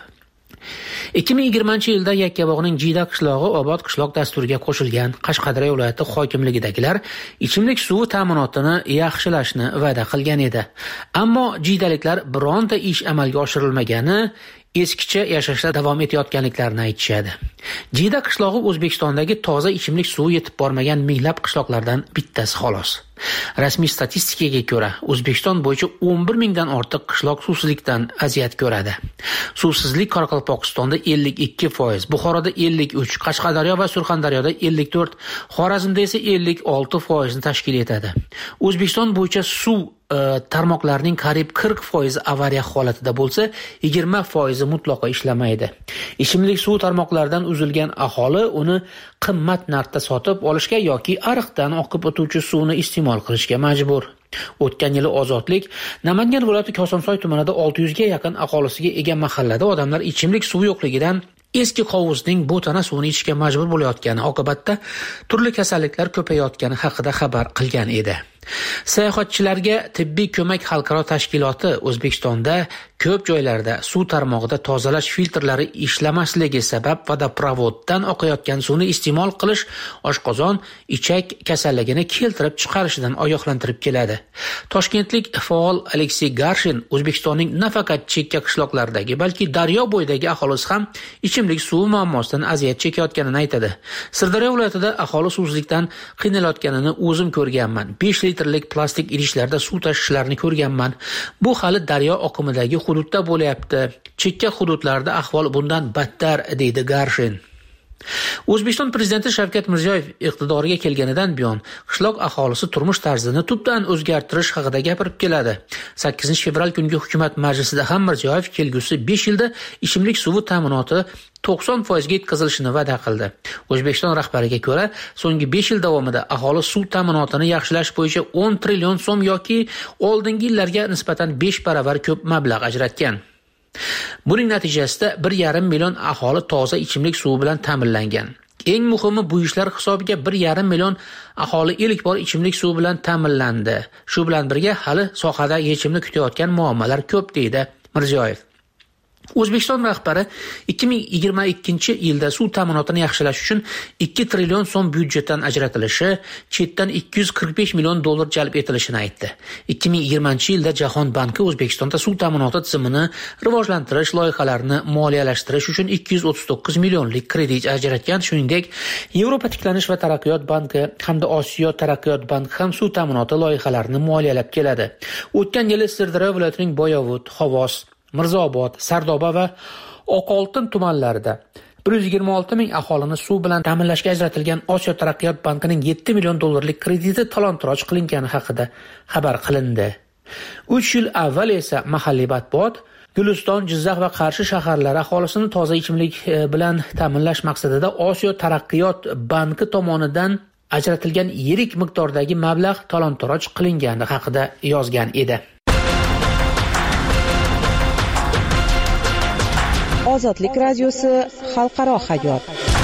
ikki ming yigirmanchi yilda Yakkabog'ning Jiyda qishlog'i obod qishloq dasturiga qo'shilgan. Qashqadaryo viloyati hokimligidagilar ichimlik suvi ta'minotini yaxshilashni va'da qilgan edi. Ammo jiydaliklar bironta ish amalga oshirilmagani, eskicha yashashda davom etayotganliklarini aytishadi. Jiyda qishlog'i O'zbekistondagi toza ichimlik suvi yetib bormagan minglab qishloqlardan bittasi xolos. Rasmiy statistikaga ko'ra, O'zbekiston bo'yicha o'n bir mingdan ortiq qishloq suvsizlikdan aziyat ko'radi. Suvsizlik Qoraqalpog'istonda ellik ikki foiz, Buxoroda ellik uch, Qashqadaryo va Surxondaryoda ellik to'rt, Xorazmda esa ellik olti foizni tashkil etadi. O'zbekiston bo'yicha suv tarmoqlarning qariyb qirq foiz avariya holatida bo'lsa, yigirma foiz mutlaqo ishlamaydi. Ichimlik suv tarmoqlaridan uzilgan aholi uni qimmat narxda sotib olishga yoki ariqdan oqib o'tuvchi suvni iste'mol qilishga majbur. O'tgan yili Ozodlik Namangan viloyati Kosonsoy tumanida olti yuzga yaqin aholisiga ega mahallada odamlar ichimlik suvi yo'qligidan eski qovuzning bo'tana suvini ichishga majbur bo'layotgani, oqibatda turli kasalliklar ko'payayotgani haqida xabar qilgan edi. Sayohatchilarga tibbiy ko'mak xalqaro tashkiloti O'zbekistonda ko'p joylarda suv tarmog'ida tozalash filtrlari ishlamasligi sabab vodoprovoddan oqayotgan suvni iste'mol qilish oshqozon, ichak kasalligini keltirib chiqarishidan ogohlantirib keladi. Toshkentlik faol Aleksey Garshin O'zbekistonning nafaqat chekka qishloqlaridagi, balki daryo bo'yidagi aholisi ham ichimlik suvi muammosidan aziyat chekayotganini aytadi. Sirdaryo viloyatida aholi suvsizlikdan qiynalayotganini o'zim ko'rganman. besh litr metrlik plastik idishlarda suv tashishlarini ko'rganman. Bu hali daryo oqimidagi hududda bo'lyapti. Chekka hududlarda ahvol bundan battar, deydi Garshin. O'zbekiston prezidenti Shavkat Mirziyoyev iqtidoriga kelganidan buyon qishloq aholisi turmush tarzini tubdan o'zgartirish haqida gapirib keladi. sakkizinchi fevral kungi hukumat majlisida ham Mirziyoyev kelgusi besh yilda ichimlik suvi ta'minoti to'qson foiz ga yetkazilishini va'da qildi. O'zbekiston rahbariga ko'ra, so'nggi besh yil davomida aholi suv ta'minotini yaxshilash bo'yicha o'n trillion so'm yoki oldingi yillarga nisbatan besh baravar ko'p mablag' ajratgan. Buning natijasida bir yarim million aholi toza ichimlik suvi bilan ta'minlangan. Eng muhimi, bu ishlar hisobiga bir yarim million aholi ilk bor ichimlik suvi bilan ta'minlandi. Shu bilan birga hali sohada yechimni kutayotgan muammolar ko'p, deydi Mirziyoyev. O'zbekiston rahbari ikki ming yigirma ikkinchi yilda suv ta'minotini yaxshilash uchun ikki trillion so'm byudjetdan ajratilishi, chetdan ikki yuz qirq besh million dollar jalb etilishini aytdi. ikki ming yigirmanchi yilda Jahon banki O'zbekistonda suv ta'minoti tizimini rivojlantirish loyihalarini moliyalashtirish uchun ikki yuz o'ttiz to'qqiz millionlik kredit ajratgan. Shuningdek, Yevropa tiklanish va taraqqiyot banki hamda Osiyo taraqqiyot banki ham suv ta'minoti loyihalarini moliyalab keladi. O'tgan yili Sirdaryo viloyatining Boyovut, Xovos, Mirzobod, Sardoba va Oqoltin tumanlarida bir yuz yigirma olti ming aholini suv bilan ta'minlashga ajratilgan Osiyo taraqqiyot bankining yetti million dollarlik krediti talon-toroj qilingani haqida xabar qilindi. uch yil avval esa mahalliy matbuot Guliston, Jizzax va Qarshi shaharlari aholisini toza ichimlik bilan ta'minlash maqsadida Osiyo taraqqiyot banki tomonidan ajratilgan yirik miqdordagi mablag' talon-toroj qilingani haqida yozgan edi. Ozodlik radiosi xalqaro hayot.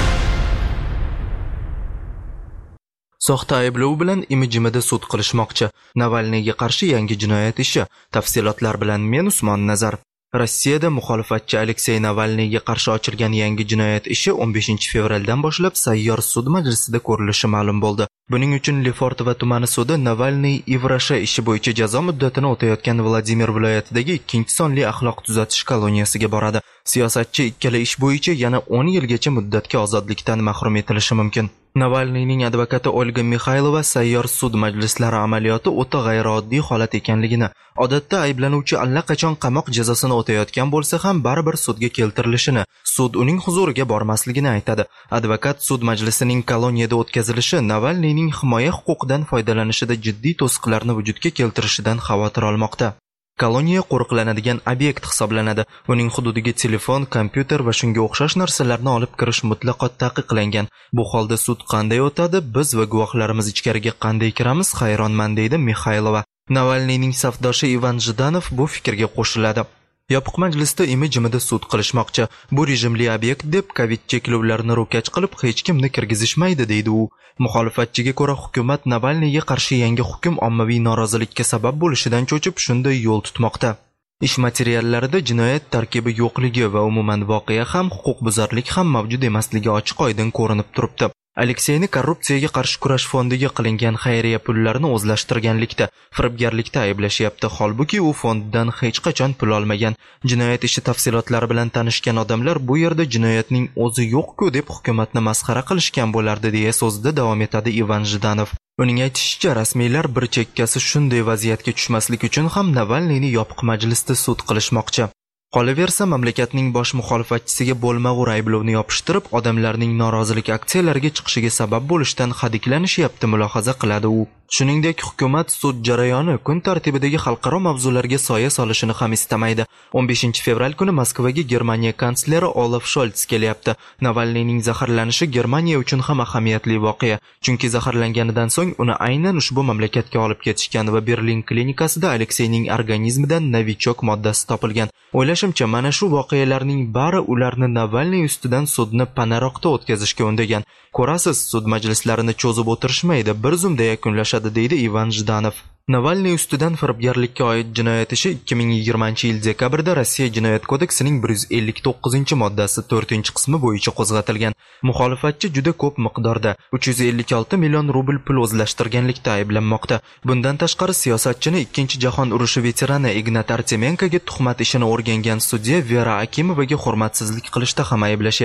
Soxta ayblov bilan imijimida sud qilishmoqchi. Navalniyga qarshi yangi jinoyat ishi. Tafsilotlar bilan men Usmon Nazar. Rossiyada muxolifatchi Aleksey Navalniyga qarshi ochilgan yangi jinoyat ishi o'n beshinchi fevraldan boshlab sayyor sud majlisida ko'rilishi ma'lum bo'ldi. Buning uchun Lefortovo tumani sudi Navalniy Ivrasha ishi bo'yicha jazo muddatini o'tayotgan Vladimir viloyatidagi ikkinchi sonli axloq tuzatish koloniyasiga boradi. Siyosatchi ikkala ish bo'yicha yana o'n yilgacha muddatga ozodlikdan mahrum etilishi mumkin. Navalniyning advokati Olga Mikhaylova sayyor sud majlislari amaliyoti o'ta g'ayrioddiy holat ekanligini, odatda ayblanuvchi allaqachon qamoq jazosini o'tayotgan bo'lsa ham baribir sudga keltirilishini, sud uning huzuriga bormasligini aytadi. Advokat sud majlisining koloniyada o'tkazilishi Navalniyning himoya huquqidan foydalanishida jiddiy to'siqlarni vujudga keltirishidan xavotir olmoqda. Koloniya qo'riqlanadigan obyekt hisoblanadi. Uning hududiga telefon, kompyuter va shunga o'xshash narsalarni olib kirish mutlaqo taqiqlangan. Bu holda sud qanday o'tadi? Biz va guvohlarimiz ichkariga qanday kiramiz? Hayronman, deydi Mikhaylova. Navalniyning safdoshi Ivan Zhidanov bu fikrga qo'shiladi. Yopiq majlisda imijimida sud qilishmoqchi. Bu rejimli obyekt deb Covid cheklovlarini ro'kach qilib hech kimni kirgizishmaydi, deydi u. Muxolifatchiga ko'ra hukumat Navalniyga qarshi yangi hukm ommaviy norozilikka sabab bo'lishidan cho'chib shunday yo'l tutmoqda. Ish materiallarida jinoyat tarkibi yo'qligi va umuman voqea ham huquqbuzarlik ham mavjud emasligi ochiq-oydin ko'rinib turibdi. Alekseyni korrupsiyaga qarshi kurash fondiga qilingan xayriya pullarini o'zlashtirganlikda, firibgarlikda ayblashyapti. Holbuki u fonddan hech qachon pul olmagan. Jinoyat ishi tafsilotlari bilan tanishgan odamlar bu yerda jinoyatning o'zi yo'q-ku deb hukumatni masxara qilishgan bo'lardi, deya so'zida davom etadi Ivan Zhidanov. Uning aytishicha, rasmiylar bir chekkasi shunday vaziyatga tushmaslik uchun ham Navalniyni yopiq majlisda sud qilishmoqchi. Qolaversa, mamlakatning bosh muxolifatchisiga bo'lmag'ur ayblovni yopishtirib, odamlarning norozilik aksiyalariga chiqishiga sabab bo'lishdan hadiklanishyapti, mulohaza qiladi u. Shuningdek, hukumat sud jarayoni kun tartibidagi xalqaro mavzularga soya solishini ham istamaydi. o'n beshinchi fevral kuni Moskvaga Germaniya kansleri Olaf Scholz kelyapti. Navalniyning zaharlanishi Germaniya uchun ham ahamiyatli voqea, chunki zaharlanganidan so'ng uni aynan ushbu mamlakatga olib ketishgan va Berlin klinikasida Alekseyning organizmidan novichok moddasi topilgan. O'ylashimcha, mana shu voqealarning bari ularni Navalniy ustidan sudni panaroqda o'tkazishga undagan. Ko'rasiz, sud majlislarini cho'zib o'tirishmaydi, bir zumda yakunlashadi, deydi Ivan Zhidanov. Navalniy ustidan firibgarlikka oid jinoyat ishi ikki ming yigirmanchi yil dekabrda Rossiya jinoyat kodeksining bir yuz ellik to'qqizinchi moddasi to'rtinchi qismi bo'yicha qo'zg'atilgan. Muxolifatchi juda ko'p miqdorda uch yuz ellik olti million rubl pul o'zlashtirganlikda ayblanmoqda. Bundan tashqari siyosatchini ikkinchi jahon urushi veterani Ignat Artemenkoga tuhmat ishini o'rgangan sudya Vera Akimovaga hurmatsizlik qilishda ham ayblashyapti.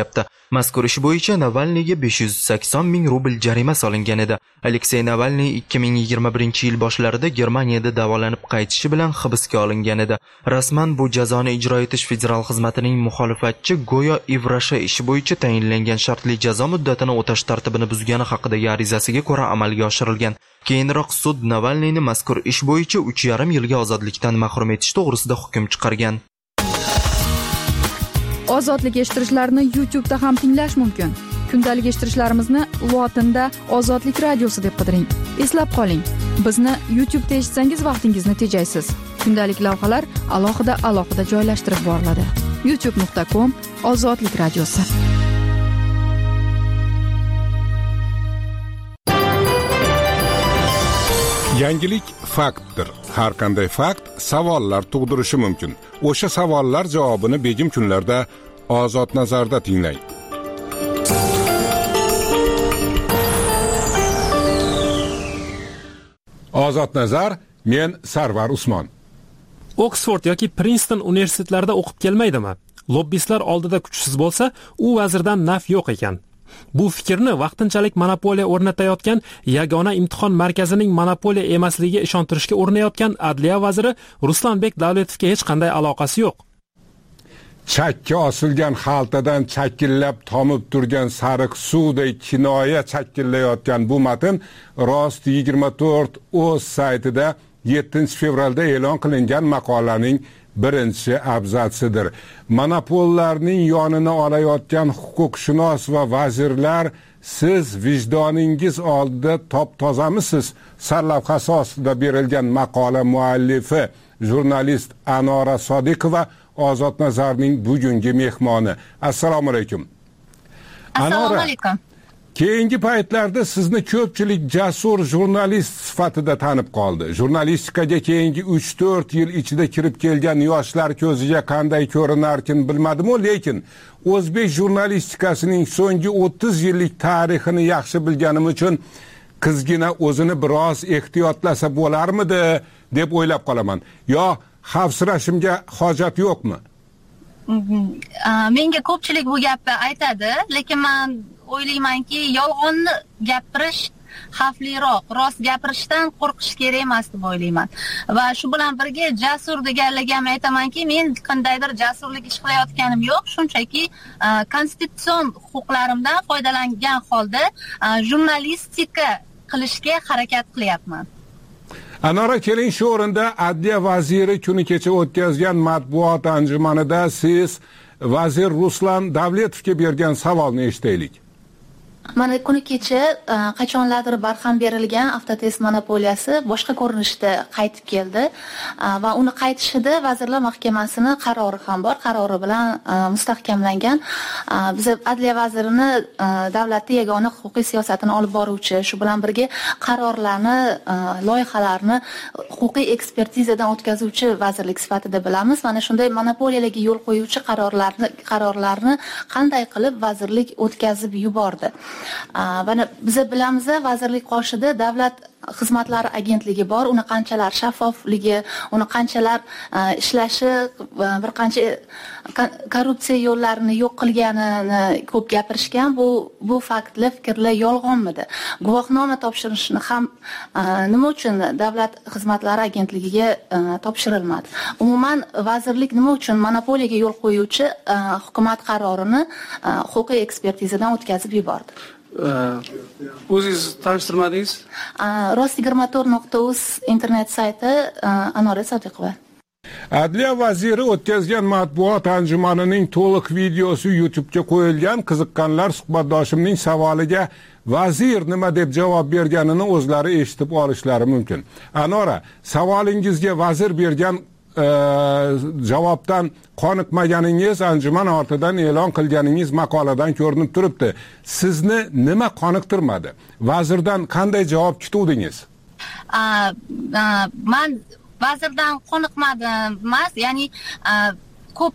Mazkur ish bo'yicha Navalniyga besh yuz sakson ming rubl jarima solingan edi. Aleksey Navalniy ikki ming yigirma birinchi yil boshlarida Germaniyada davolanib qaytishi bilan hibsga olingan edi. Rasman bu jazoni ijro etish federal xizmatining muxolifatchi go'yo Ivrasha ishi bo'yicha tayinlangan shartli jazo muddatini o'tash tartibini buzgani haqidagi arizasiga ko'ra amalga oshirilgan. Keyinroq sud Navalniyni mazkur ish bo'yicha uch yarim yilga ozodlikdan mahrum etish to'g'risida hukm chiqargan. Ozodlik eshittirishlarni YouTube'da ham tinglash mumkin. Kundalik eshittirishlarimizni lotinda Ozodlik radiosi deb qidiring. Eslab qoling, bizni YouTube'da eshitsangiz vaqtingizni tejaysiz. Kundalik lavhalar alohida alohida joylashtirib boriladi. youtube nuqta com Ozodlik radiosi. Yangilik faktdir. Har qanday fakt savollar tug'dirishi mumkin. O'sha savollar javobini begim kunlarda Ozod nazarda tinglang. Ozod nazar, men Sarvar Usmon. Oxford yoki Princeton universitetlarida o'qib kelmaydimi? Lobbistlar oldida kuchsiz bo'lsa, u vazirdan naf yo'q ekan. Bu fikrni vaqtinchalik monopoliya o'rnatayotgan yagona imtihon markazining monopoliya emasligiga ishontirishga urinayotgan Adliya vaziri Ruslanbek Davletovga hech qanday aloqasi yo'q. Chakka osilgan xaltadan chakillab tomib turgan sariq suvday kinoya chakillayotgan bu matn Rost yigirma to'rt o'z saytida yettinchi fevralda e'lon qilingan maqolaning birinchi abzatsidir. Monopollarning yonini olayotgan huquqshunos va vazirlar, siz vijdoningiz oldida top-tozamisiz? Sarlavhasi ostida berilgan maqola muallifi jurnalist Anora Sodiqova Ozod nazarning bugungi mehmoni. Assalomu alaykum. Assalomu alaykum. Keyingi paytlarda sizni ko'pchilik jasur jurnalist sifatida tanib qoldi. Jurnalistikaga keyingi uch to'rt yil ichida kirib kelgan yoshlar ko'ziga qanday ko'rinarkin bilmadim-u, lekin o'zbek jurnalistikasining so'nggi o'ttiz yillik tarixini yaxshi bilganim uchun qizgina o'zini biroz ehtiyotlasa bo'larmidi deb o'ylab qolaman. Yo xavfsirashimga hojat yo'qmi? Menga ko'pchilik bu gapni aytadi, lekin men o'ylaymanki, yolg'onni gapirish xavfliroq, rost gapirishdan qo'rqish kerak emas deb o'ylayman. Va shu bilan birga jasur deganlarga ham aytamanki, men qandaydir jasurlik ish qilayotganim yo'q, shunchaki konstitutsion huquqlarimdan foydalangan holda jurnalistika qilishga harakat qilyapman. Anora, keling shu o'rinda Adliya vaziri kuni kecha o'tkazgan matbuot anjumanida siz vazir Ruslan Davletovga bergan savolni eshitaylik. Mana kuni kecha qachonlardir barham berilgan avtotest monopoliyasi boshqa ko'rinishda qaytib keldi va uni qaytishida Vazirlar Mahkamasining qarori ham bor, qarori bilan mustahkamlangan. Biz Adliya vazirini davlatning yagona huquqiy siyosatini olib boruvchi, shu bilan birga qarorlarni, loyihalarni huquqiy ekspertizadan o'tkazuvchi vazirlik sifatida bilamiz. Mana shunday monopoliyalarga yo'l qo'yuvchi qarorlarni qarorlarni qanday qilib vazirlik o'tkazib yubordi. Va biz bilamiz, vazirlik qoshida davlat xizmatlari agentligi bor, uni qanchalar shaffofligi, uni qanchalar ishlashi, bir qancha korrupsiya yo'llarini yo'q qilganini ko'p gapirishgan. Bu bu faktli fikrlar yolg'onmidi? Guvohnoma topshirishni ham nima uchun davlat xizmatlari agentligiga topshirilmadi? Umuman vazirlik nima uchun monopoliyaga yo'l qo'yuvchi hukumat qarorini huquqiy ekspertizadan o'tkazib yubordi? O'zingiz tanishtirmadingiz? Rost yigirma to'rt nuqta uz internet sayti, Anora Sodiqova. Adliya vaziri o'tkazgan matbuot anjumanining to'liq videosi YouTube'ga qo'yilgan. Qiziqqanlar suhbatdoshimning savoliga vazir nima deb javob berganini o'zlari eshitib olishlari mumkin. Anora, savolingizga vazir bergan e, javobdan qoniqmaganingiz anjuman ortidan e'lon qilganingiz maqoladan ko'rinib turibdi. Sizni nima qoniqtirmadi? Vazirdan qanday javob kutuvdingiz? Men vazirdan qoniqmadim emas, ya'ni ko'p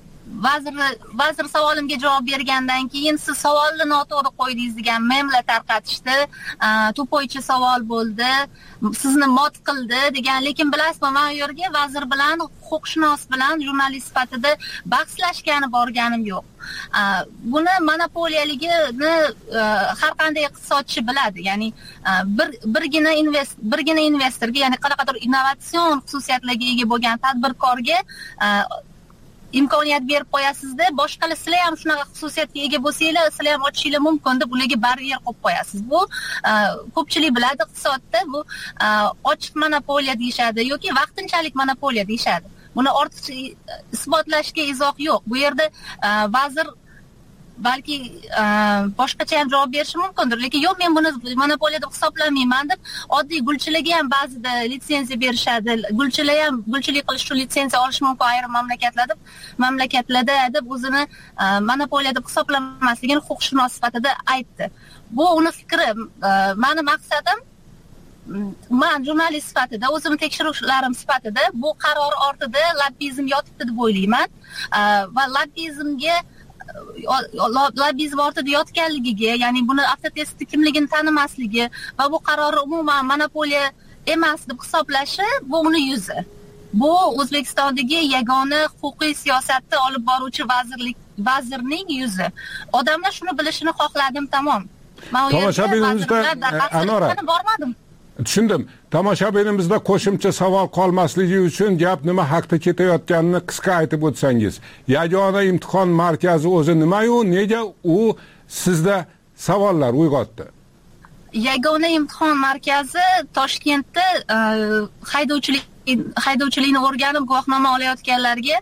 vazir vazir savolimga javob bergandan keyin siz savolni noto'g'ri qo'ydingiz degan memlar tarqatishdi. To'poychi savol bo'ldi, sizni mot qildi degan. Lekin bilasizmi, men u yerga vazir bilan, huquqshunos bilan jurnalist sifatida bahslashgani borganim yo'q. Buni monopoliyaligini har qanday iqtisodchi biladi. Ya'ni bir birgina invest birgina investorga, ya'ni qanaqadir innovatsion xususiyatlarga ega bo'lgan tadbirkorga imkoniyat berib qo'yasizda, boshqalar sizlar ham shunaqa xususiyatga ega bo'lsanglar, sizlar ham ochishinglar mumkin deb ularga baryer qo'yib qo'yasiz. Bu ko'pchilik biladi iqtisodda, bu ochiq monopoliya deyishadi yoki vaqtinchalik monopoliya deyishadi. Buni ortiqcha isbotlashga izoh yo'q. Bu yerda vazir balki boshqacha ham javob berishi mumkindir, lekin yo'q, men buni monopoliya deb hisoblamayman deb oddiy gulchilarga ham ba'zida litsenziya berishadi. Gulchilar ham gulchilik qilish uchun litsenziya olish mumkin ayrim mamlakatlarda, mamlakatlarda deb o'zini monopoliya deb hisoblamasligini huquqshunos sifatida aytdi. Bu uni fikri. Meni maqsadim, men jurnalist sifatida, o'zimni tekshiruvlarim sifatida bu qaror ortida lobbizm yotibdi deb o'ylayman va lobbizmga lobbizm ortida yotganligiga, ya'ni buni avtotestni kimligini tanimasligi va bu qarorni umuman monopoliya emas deb hisoblashi, bu uni yuzi. Bu O'zbekistondagi yagona huquqiy siyosatni olib boruvchi vazirlik vazirning yuzi. Odamlar shuni bilishini xohladim, tamom. Men u yerda Anora bormadim. Tushundim. Tomoshabinimizda qo'shimcha savol qolmasligi uchun gap nima haqda ketayotganini qisqa aytib o'tsangiz. Yagona imtihon markazi o'zi nima-yu, nega u sizda savollar uyg'otdi? Yagona imtihon markazi Toshkentda haydovchilik haydovchilikni o'rganib guvohnoma olayotganlarga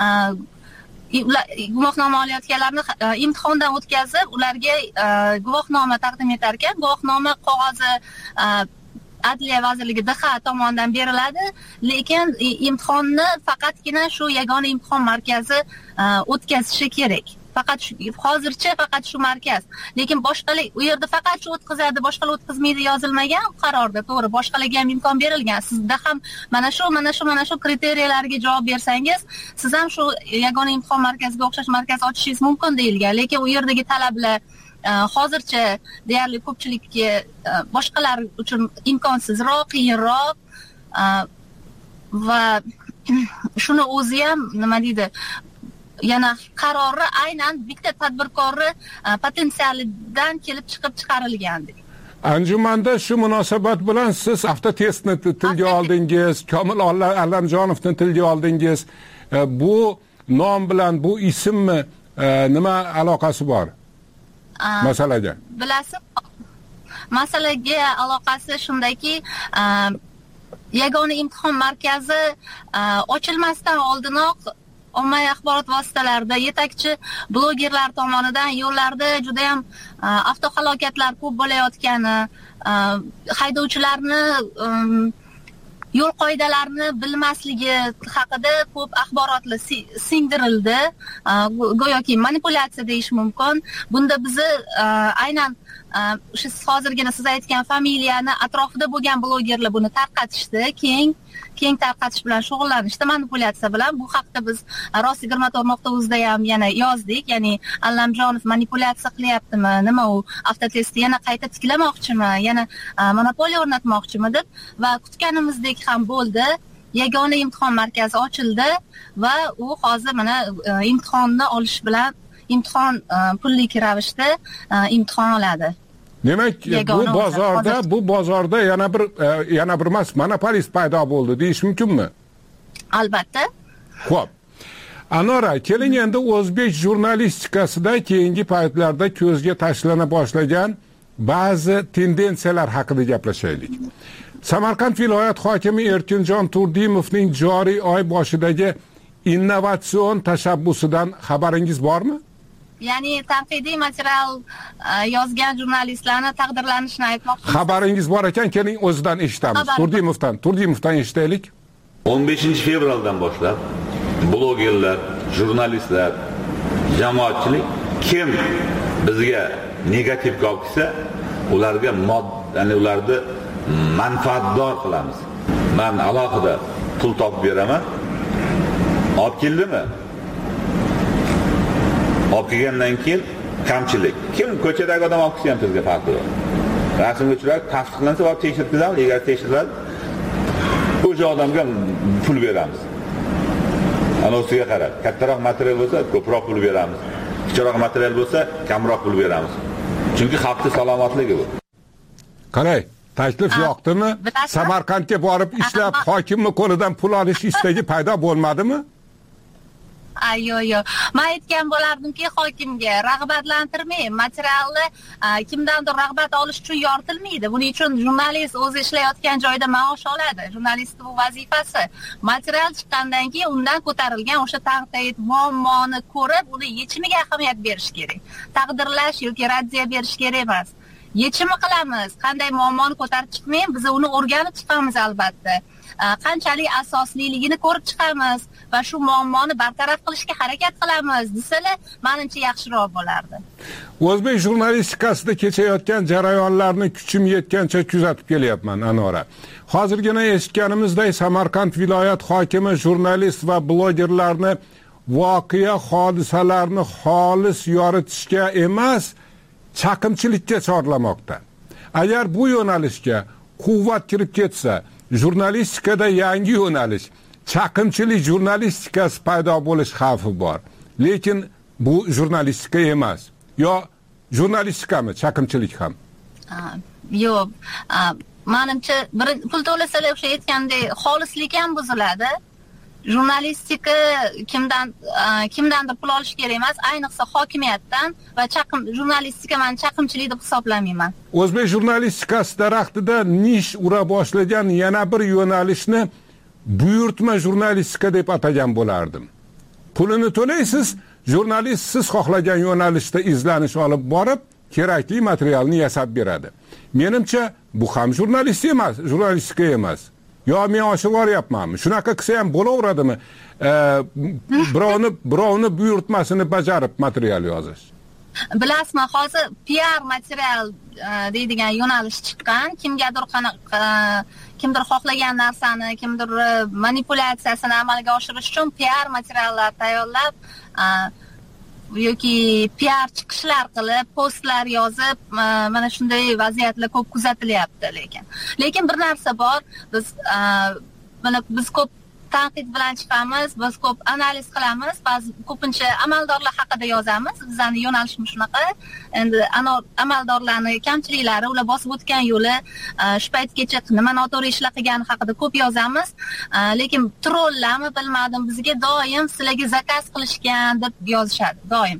guvohnoma olayotganlarni imtihondan o'tkazib, ularga guvohnoma taqdim etar ekan. Guvohnoma qog'ozi Adliya vazirligi D X tomonidan beriladi, lekin imtihonni faqatgina shu yagona imtihon markazi o'tkazishi kerak. Faqat hozircha faqat shu markaz. Lekin boshqalar u yerda faqat shu o'tkazadi, boshqalar o'tkazmaydi yozilmagan qarorda, to'g'ri. Boshqalarga ham imkon berilgan. Sizda ham mana shu, mana shu, mana shu kriteriyalarga javob bersangiz, siz ham shu yagona imtihon markaziga o'xshash markaz ochishingiz mumkin deyilgan. Lekin u yerdagi talablar hozircha deyarli ko'pchilikka boshqalar uchun imkonsizroq, qiyinroq va shuni o'zi ham nima deydi, yana qarori aynan bitta tadbirkorni potensialidan kelib chiqib chiqarilgandek. Anjumanda shu munosabat bilan siz avtotestni tilga oldingiz, Komil Allamjonovni tilga oldingiz. Bu nom bilan bu ismmi nima aloqasi bor? Masalaga. Bilasiz, masalaga aloqasi shundaki, yagona imtihon markazi ochilmasdan oldinoq ommaviy axborot vositalarida yetakchi blogerlar tomonidan yo'llarda juda ham avtohalokatlar ko'p bo'layotgani, haydovchilarni yo'l qoidalarini bilmasligi haqida ko'p axborotlar singdirildi. Go'yoki manipulyatsiya deyish mumkin. Bunda bizni aynan shu hozirgina siz aytgan familiyani atrofida bo'lgan blogerlar buni tarqatishdi, keng keng tarqatish bilan shug'ullanishdi, manipulyatsiya bilan. Bu haqda biz rost yigirma to'rt nuqta uz da ham yana yozdik. Ya'ni Allamjonov manipulyatsiya qilyaptimi, nima u avtotestni yana qayta tiklamoqchimi, yana monopoliya o'rnatmoqchimi deb, va kutganimizdek ham bo'ldi. Yagona imtihon markazi ochildi va u hozir mana imtihonni olish bilan imtihon pullik ravishda imtihon oladi. Demak, bu bozorda, bu bozorda yana bir yana bir emas, monopolist paydo bo'ldi deyish mumkinmi? Albatta. Xo'p. Anora, keling endi o'zbek jurnalistikasida keyingi paytlarda ko'zga tashlana boshlagan ba'zi tendensiyalar haqida gaplashaylik. Samarqand viloyat hokimi Erkinjon Turdimovning joriy oy boshidagi innovatsion tashabbusidan xabaringiz bormi? Ya'ni tanqidiy material yozgan jurnalistlarni taqdirlanishini aytmoqchisiz. Xabaringiz bor ekan, keling o'zidan eshitamiz. Turdimovdan, Turdimovdan eshitaylik. o'n beshinchi fevraldan boshlab blogerlar, jurnalistlar, jamoatchilik kim bizga negativga olib kelsa, ularga mod, ya'ni ularni manfaatdor qilamiz. Men alohida pul topib beraman. Olib keldimi? Olib kelgandan keyin kamchilik. Kim ko'chadagi odam olib kelsa ham sizga farqi yo'q. Rasmga tushirib, tasdiqlansa va tekshirtiramiz, agar tekshiriladi, o'sha odamga pul beramiz. Ana ustiga qarab, kattaroq material bo'lsa, ko'proq pul beramiz. Kichikroq material bo'lsa, kamroq pul beramiz. Chunki xalqning salomatligi bu. Qarang, taklif yoqdimi? Samarqandga borib ishlab, hokimni qo'lidan pul olish istagi paydo bo'lmadimi? Ayo, yo. Men aytgan bo'lardimki, hokimga rag'batlantirmang, materialni kimdandir rag'bat olish uchun yoritilmaydi. Buning uchun jurnalist o'zi ishlayotgan joyda maosh oladi. Jurnalistning bu vazifasi. Material chiqqandan keyin undan ko'tarilgan o'sha tanqid, muammoni ko'rib, uni yechimiga ahamiyat berish kerak. Taqdirlash yoki raddiya berish kerak emas. Yechimi qilamiz. Qanday muammoni ko'tarib chiqmang, biz uni o'rganib chiqamiz albatta. Qanchalik asosliligini ko'rib chiqamiz va shu muammoni bartaraf qilishga harakat qilamiz desalar, menimcha yaxshiroq bo'lardi. O'zbek jurnalistikasida kechayotgan jarayonlarni kuchim yetgancha kuzatib kelyapman, Anora. Hozirgina eshitganimizdek, Samarqand viloyat hokimi jurnalist va blogerlarni voqea hodisalarni xolis yoritishga emas, chaqimchilikka chorlamoqda. Agar bu yo'nalishga quvvat kirib ketsa, jurnalistikada yangi yo'nalish, chaqimchilik jurnalistikasi paydo bo'lish xavfi bor. Lekin bu jurnalistika emas. Yo jurnalistikami, chaqimchilik ham? Yo'q. Menimcha, pul to'lasalar o'sha aytgandek xolislik ham buziladi. Jurnalistika kimdan kimdandir pul olish kerak emas, ayniqsa hokimiyatdan va chaqim jurnalistika men chaqimchilik deb hisoblamayman. O'zbek jurnalistikasi daraxtida nish ura boshlagan yana bir yo'nalishni buyurtma jurnalistika deb atagan bo'lardim. Pulini to'laysiz, jurnalist siz xohlagan yo'nalishda izlanish olib borib, kerakli materialni yasab beradi. Menimcha bu ham jurnalistika emas, jurnalistika emas. Yo, men oshib boryapmanmi? Shunaqa qilsa ham bo'laveradimi? Birovni birovni buyurtmasini bajarib material yozish. Bilasizmi, hozir P R material deydigan yo'nalish chiqqan. Kimgadir qanaqa kimdir xohlagan narsani, kimdir manipulyatsiyasini amalga oshirish uchun P R materiallar tayyorlab yoki P R chiqishlar qilib, postlar yozib, mana shunday vaziyatlar ko'p kuzatilyapti lekin. Lekin bir narsa bor, biz mana biz ko'p tanqid bilan chiqamiz, biz ko'p analiz qilamiz, ba'zi ko'pincha amaldorlar haqida yozamiz. Bizning yo'nalishimiz shunaqa. Endi amaldorlarning kamchiliklari, ular bosib o'tgan yo'li, shu paytgacha nima noto'g'ri ishlar qilgani haqida ko'p yozamiz. Lekin trollarmi bilmadim, bizga doim sizlarga zakaz qilishgan deb yozishadi, doim.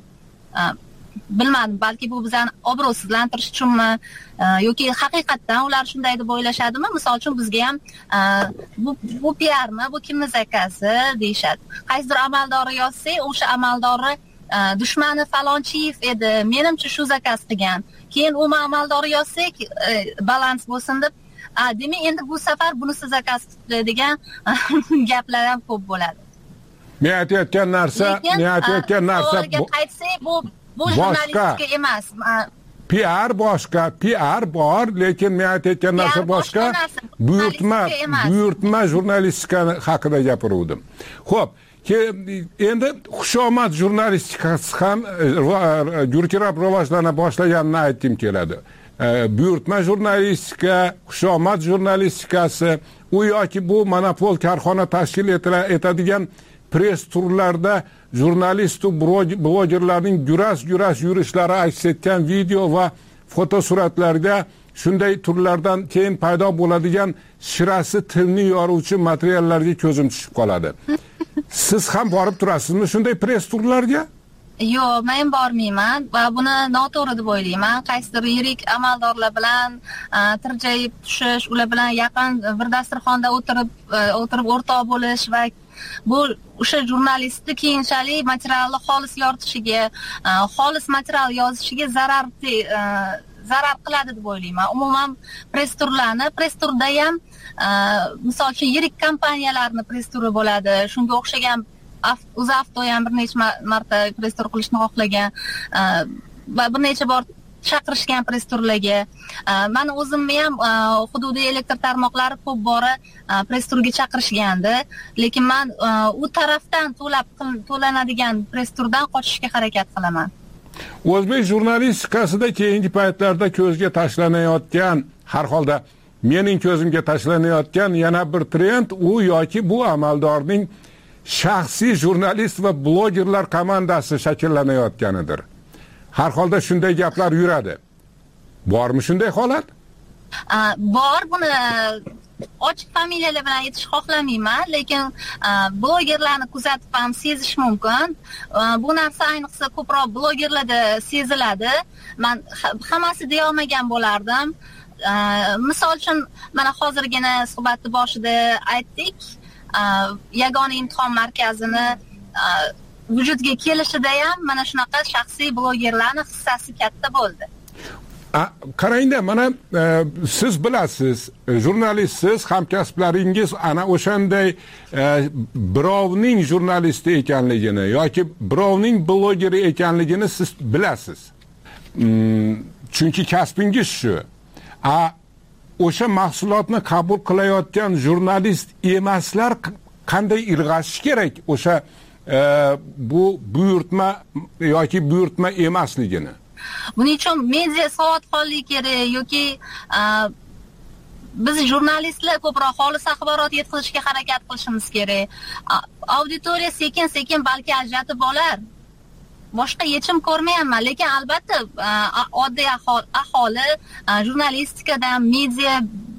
Bilmadim, balki bu bizani obro'sizlantirish uchunmi yoki haqiqatdan ular shunday deb o'ylashadimi? Misol uchun bizga ham bu bu P Rmi, bu kimning zakasi deyshadi. Qaysidir amaldori yozsak, o'sha amaldori dushmani falonchiyev edi, menimcha shu zakaz qilgan. Keyin u amaldori yozsak, balans bo'lsin deb, demak endi bu safar bunisi zakaz qildi degan gaplar ham ko'p bo'ladi. Men aytayotgan narsa, men aytayotgan narsa bu qaytsak bu bu jurnalistika emas. P R boshqa, P R bor, lekin men aytayotgan narsa boshqa. Buyurtma, buyurtma jurnalistika haqida gapiruvdim. Xo'p, endi xushomad jurnalistikasi ham yurkirab rivojlana boshlaganini aytdim keladi. Buyurtma jurnalistika, xushomad jurnalistikasi, u yoki bu monopol korxona tashkil etadigan press turlarda jurnalist va blogerlarning yuras-yuras yurishlari aks etgan video va fotosuratlarga shunday turlardan keyin paydo bo'ladigan shirasi tilni yoruvchi materiallarga ko'zim tushib qoladi. Siz ham borib turasizmi shunday press turlarga? Yo'q, men bormayman va buni noto'g'ri deb o'ylayman. Qaysidir yirik amaldorlar bilan tirjayib tushish, ular bilan yaqin bir dasturxonda o'tirib o'tirib o'rtoq bo'lish va bu o'sha jurnalistni keyinchalik materialni xolis yoritishiga, xolis material yozishiga zarar zarar qiladi deb o'ylayman. Umuman press turlarni, press turda ham misol uchun yirik kompaniyalarni press turi bo'ladi. Shunga o'xshagan UzAvto ham bir necha marta press tur qilishni xohlagan va bir necha bor chaqirishgan press turlarga. Mani o'zimni ham hududiy elektr tarmoqlari ko'p bora press turga chaqirishgandi, lekin men u tarafdan to'lab to'lanadigan press turdan qochishga harakat qilaman. O'zbek jurnalistikasida keyingi paytlarda ko'zga tashlanayotgan, har holda mening ko'zimga tashlanayotgan yana bir trend u yoki bu amaldorning shaxsiy jurnalist va blogerlar komandasi shakllanayotganidir. Har holda shunday gaplar yuradi. Bormi shunday holat? Bor, buni ochiq familiyalar bilan aytish xohlamayman, lekin blogerlarni kuzatib ham sezish mumkin. Bu narsa ayniqsa ko'proq blogerlarda seziladi. Men hammasi deya olmagan bo'lardim. Misol uchun mana hozirgina suhbatni boshida aytdik, yagona imtihon markazini vujudga kelishida ham mana shunaqa shaxsiy blogerlarning hissasi katta bo'ldi. Qarangda, mana e, siz bilasiz, jurnalistsiz, hamkasblaringiz ana o'shanday e, birovning jurnalisti ekanligini yoki birovning blogeri ekanligini siz bilasiz. Hmm, chunki kasbingiz shu. A o'sha mahsulotni qabul qilayotgan jurnalist emaslar qanday ilg'ashish kerak o'sha e, bu buyurtma yoki buyurtma emasligini? Buning uchun media savodxonlik kerak yoki biz jurnalistlar ko'proq xolis axborot yetkazishga harakat qilishimiz kerak. Auditoriya sekin-sekin balki ajratib olar. Boshqa yechim ko'rmayapman, lekin albatta oddiy aholi jurnalistikadan media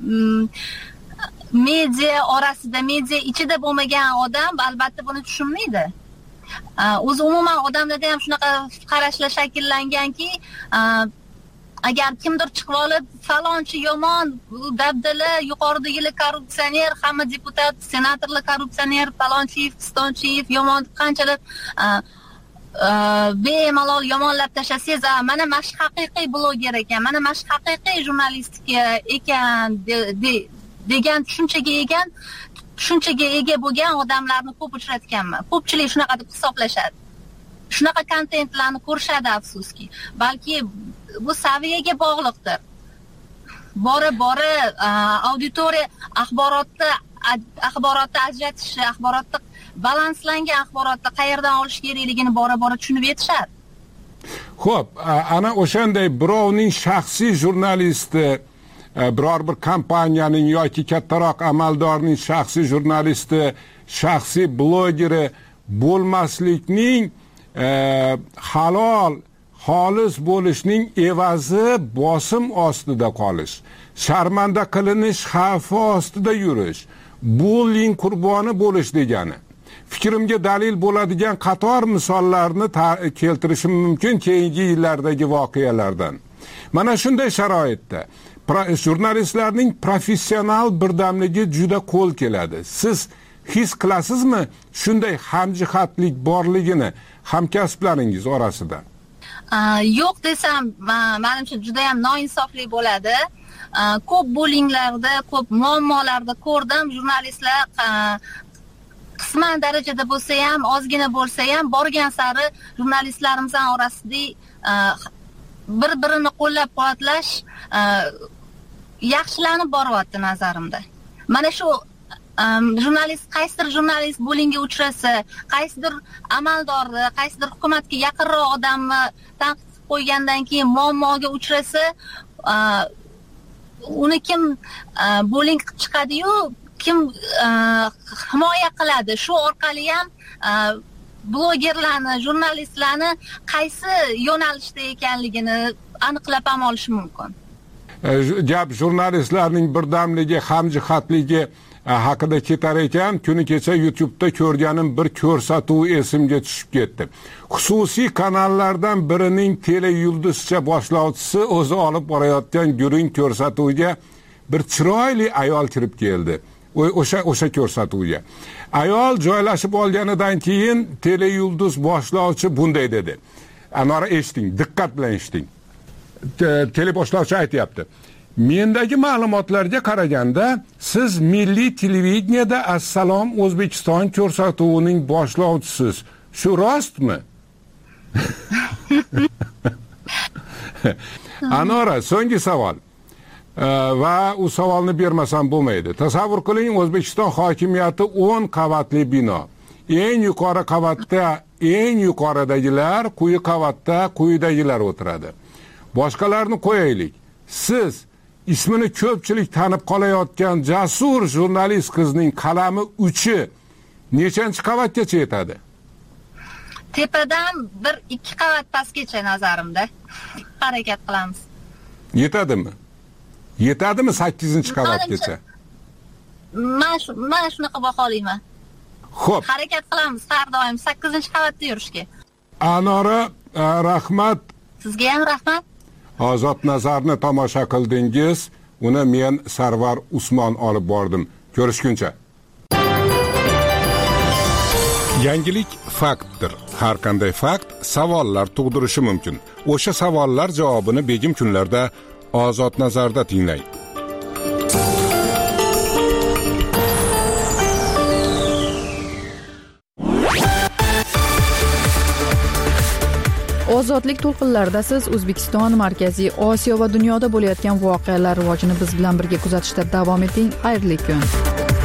media orasida, media ichida bo'lmagan odam albatta buni tushunmaydi. O'zi umuman odamlarda ham shunaqa qarashlar shakllanganki, agar kimdir chiqib olib falonchi yomon, dabdala, yuqoridagilar korrupsioner, hamma deputat, senatorlar korrupsioner, falonchiyev, pistonchiyev yomon qanchalar bemalol yomonlab tashlasangiz, mana mash haqiqiy bloger ekan, mana mash haqiqiy jurnalistika ekan degan tushunchaga egan tushunchaga ega bo'lgan odamlarni ko'p uchratganman. Ko'pchilik shunaqa deb hisoblashadi. Shunaqa kontentlarni ko'rishadi, afsuski. Balki bu saviyaga bog'liqdir. Bora-bora auditoriya axborotni axborotni ajratishi, axborotni balanslangan axborotni qayerdan olish kerakligini bora-bora tushunib yetishadi. Xo'p, ana o'shanday birovning shaxsiy jurnalisti, biror bir kompaniyaning yoki kattaroq amaldorning shaxsiy jurnalisti, shaxsiy blogeri bo'lmaslikning e, halol, xolis bo'lishning evazi bosim ostida qolish, sharmanda qilinish xavfi ostida yurish, bullying qurboni bo'lish degani. Fikrimga dalil bo'ladigan qator misollarni keltirishim mumkin keyingi yillardagi voqealardan. Mana shunday sharoitda jurnalistlarning professional birdamligi juda qo'l keladi. Siz his qilasizmi shunday hamjihatlik borligini hamkasblaringiz orasida? Yo'q desam, menimcha juda ham noinsofli bo'ladi. Ko'p bullyinglarda, ko'p muammolarda ko'rdim. Jurnalistlar qisman darajada bo'lsa ham, ozgina bo'lsa ham borgan sari jurnalistlarimizning orasida bir-birini qo'llab-quvvatlash yaxshilanib boryapti nazarimda. Mana shu jurnalist, qaysidir jurnalist bullyingga uchrasa, qaysidir amaldorni, qaysidir hukumatga yaqinroq odamni tanqid qilib qo'ygandan keyin muammoga uchrasa, uni kim bullying qilib chiqadi-yu, kim himoya qiladi. Shu orqali ham blogerlarni, jurnalistlarni qaysi yo'nalishda ekanligini aniqlab ham olish mumkin. Gap jurnalistlarning birdamligi, hamjihatligi haqida ketar ekan, kuni kecha YouTube'da ko'rganim bir ko'rsatuv esimga tushib ketdi. Xususiy kanallardan birining teleyulduzcha boshlovchisi o'zi olib borayotgan gurung ko'rsatuviga bir chiroyli ayol kirib keldi. O'sha o'sha ko'rsatuvga. Ayol joylashib olganidan keyin teleyulduz boshlovchi bunday dedi. Anora eshiting, diqqat bilan eshiting. Teleboshlovchi aytayapti. Mendagi ma'lumotlarga qaraganda siz Milliy televideniyada Assalom O'zbekiston ko'rsatuvining boshlovchisiz. Shu rostmi? Anora, so'nggi savol. Va u savolni bermasam bo'lmaydi. Tasavvur qiling, O'zbekiston hokimiyati o'n qavatli bino. Eng yuqori qavatda eng yuqoridagilar, quyi qavatda quyidagilar o'tiradi. Boshqalarni qo'yaylik. Siz ismini ko'pchilik tanib qolayotgan jasur jurnalist qizning qalami uchi nechanchi qavatgacha yetadi? Tepadan bir ikki qavat pastgacha nazarimda harakat qilamiz. Yetadimi? Yetadimi sakkizinchi qavatgacha? Men men shunaqa baholayman. Xo'p. Harakat qilamiz har doim sakkizinchi qavatda yurishga. Anora, rahmat. Sizga ham rahmat. Ozod nazarni tomosha qildingiz. Uni men Sarvar Usmon olib bordim. Ko'rishguncha. Yangilik faktdir. Har qanday fakt savollar tug'dirishi mumkin. O'sha savollar javobini begim kunlarda Ozod nazarda tinglang. Ozodlik to'lqinlarida siz O'zbekiston, Markaziy Osiyo va dunyoda bo'layotgan voqealar rivojini biz bilan birga kuzatishda davom eting. Xayrli kun.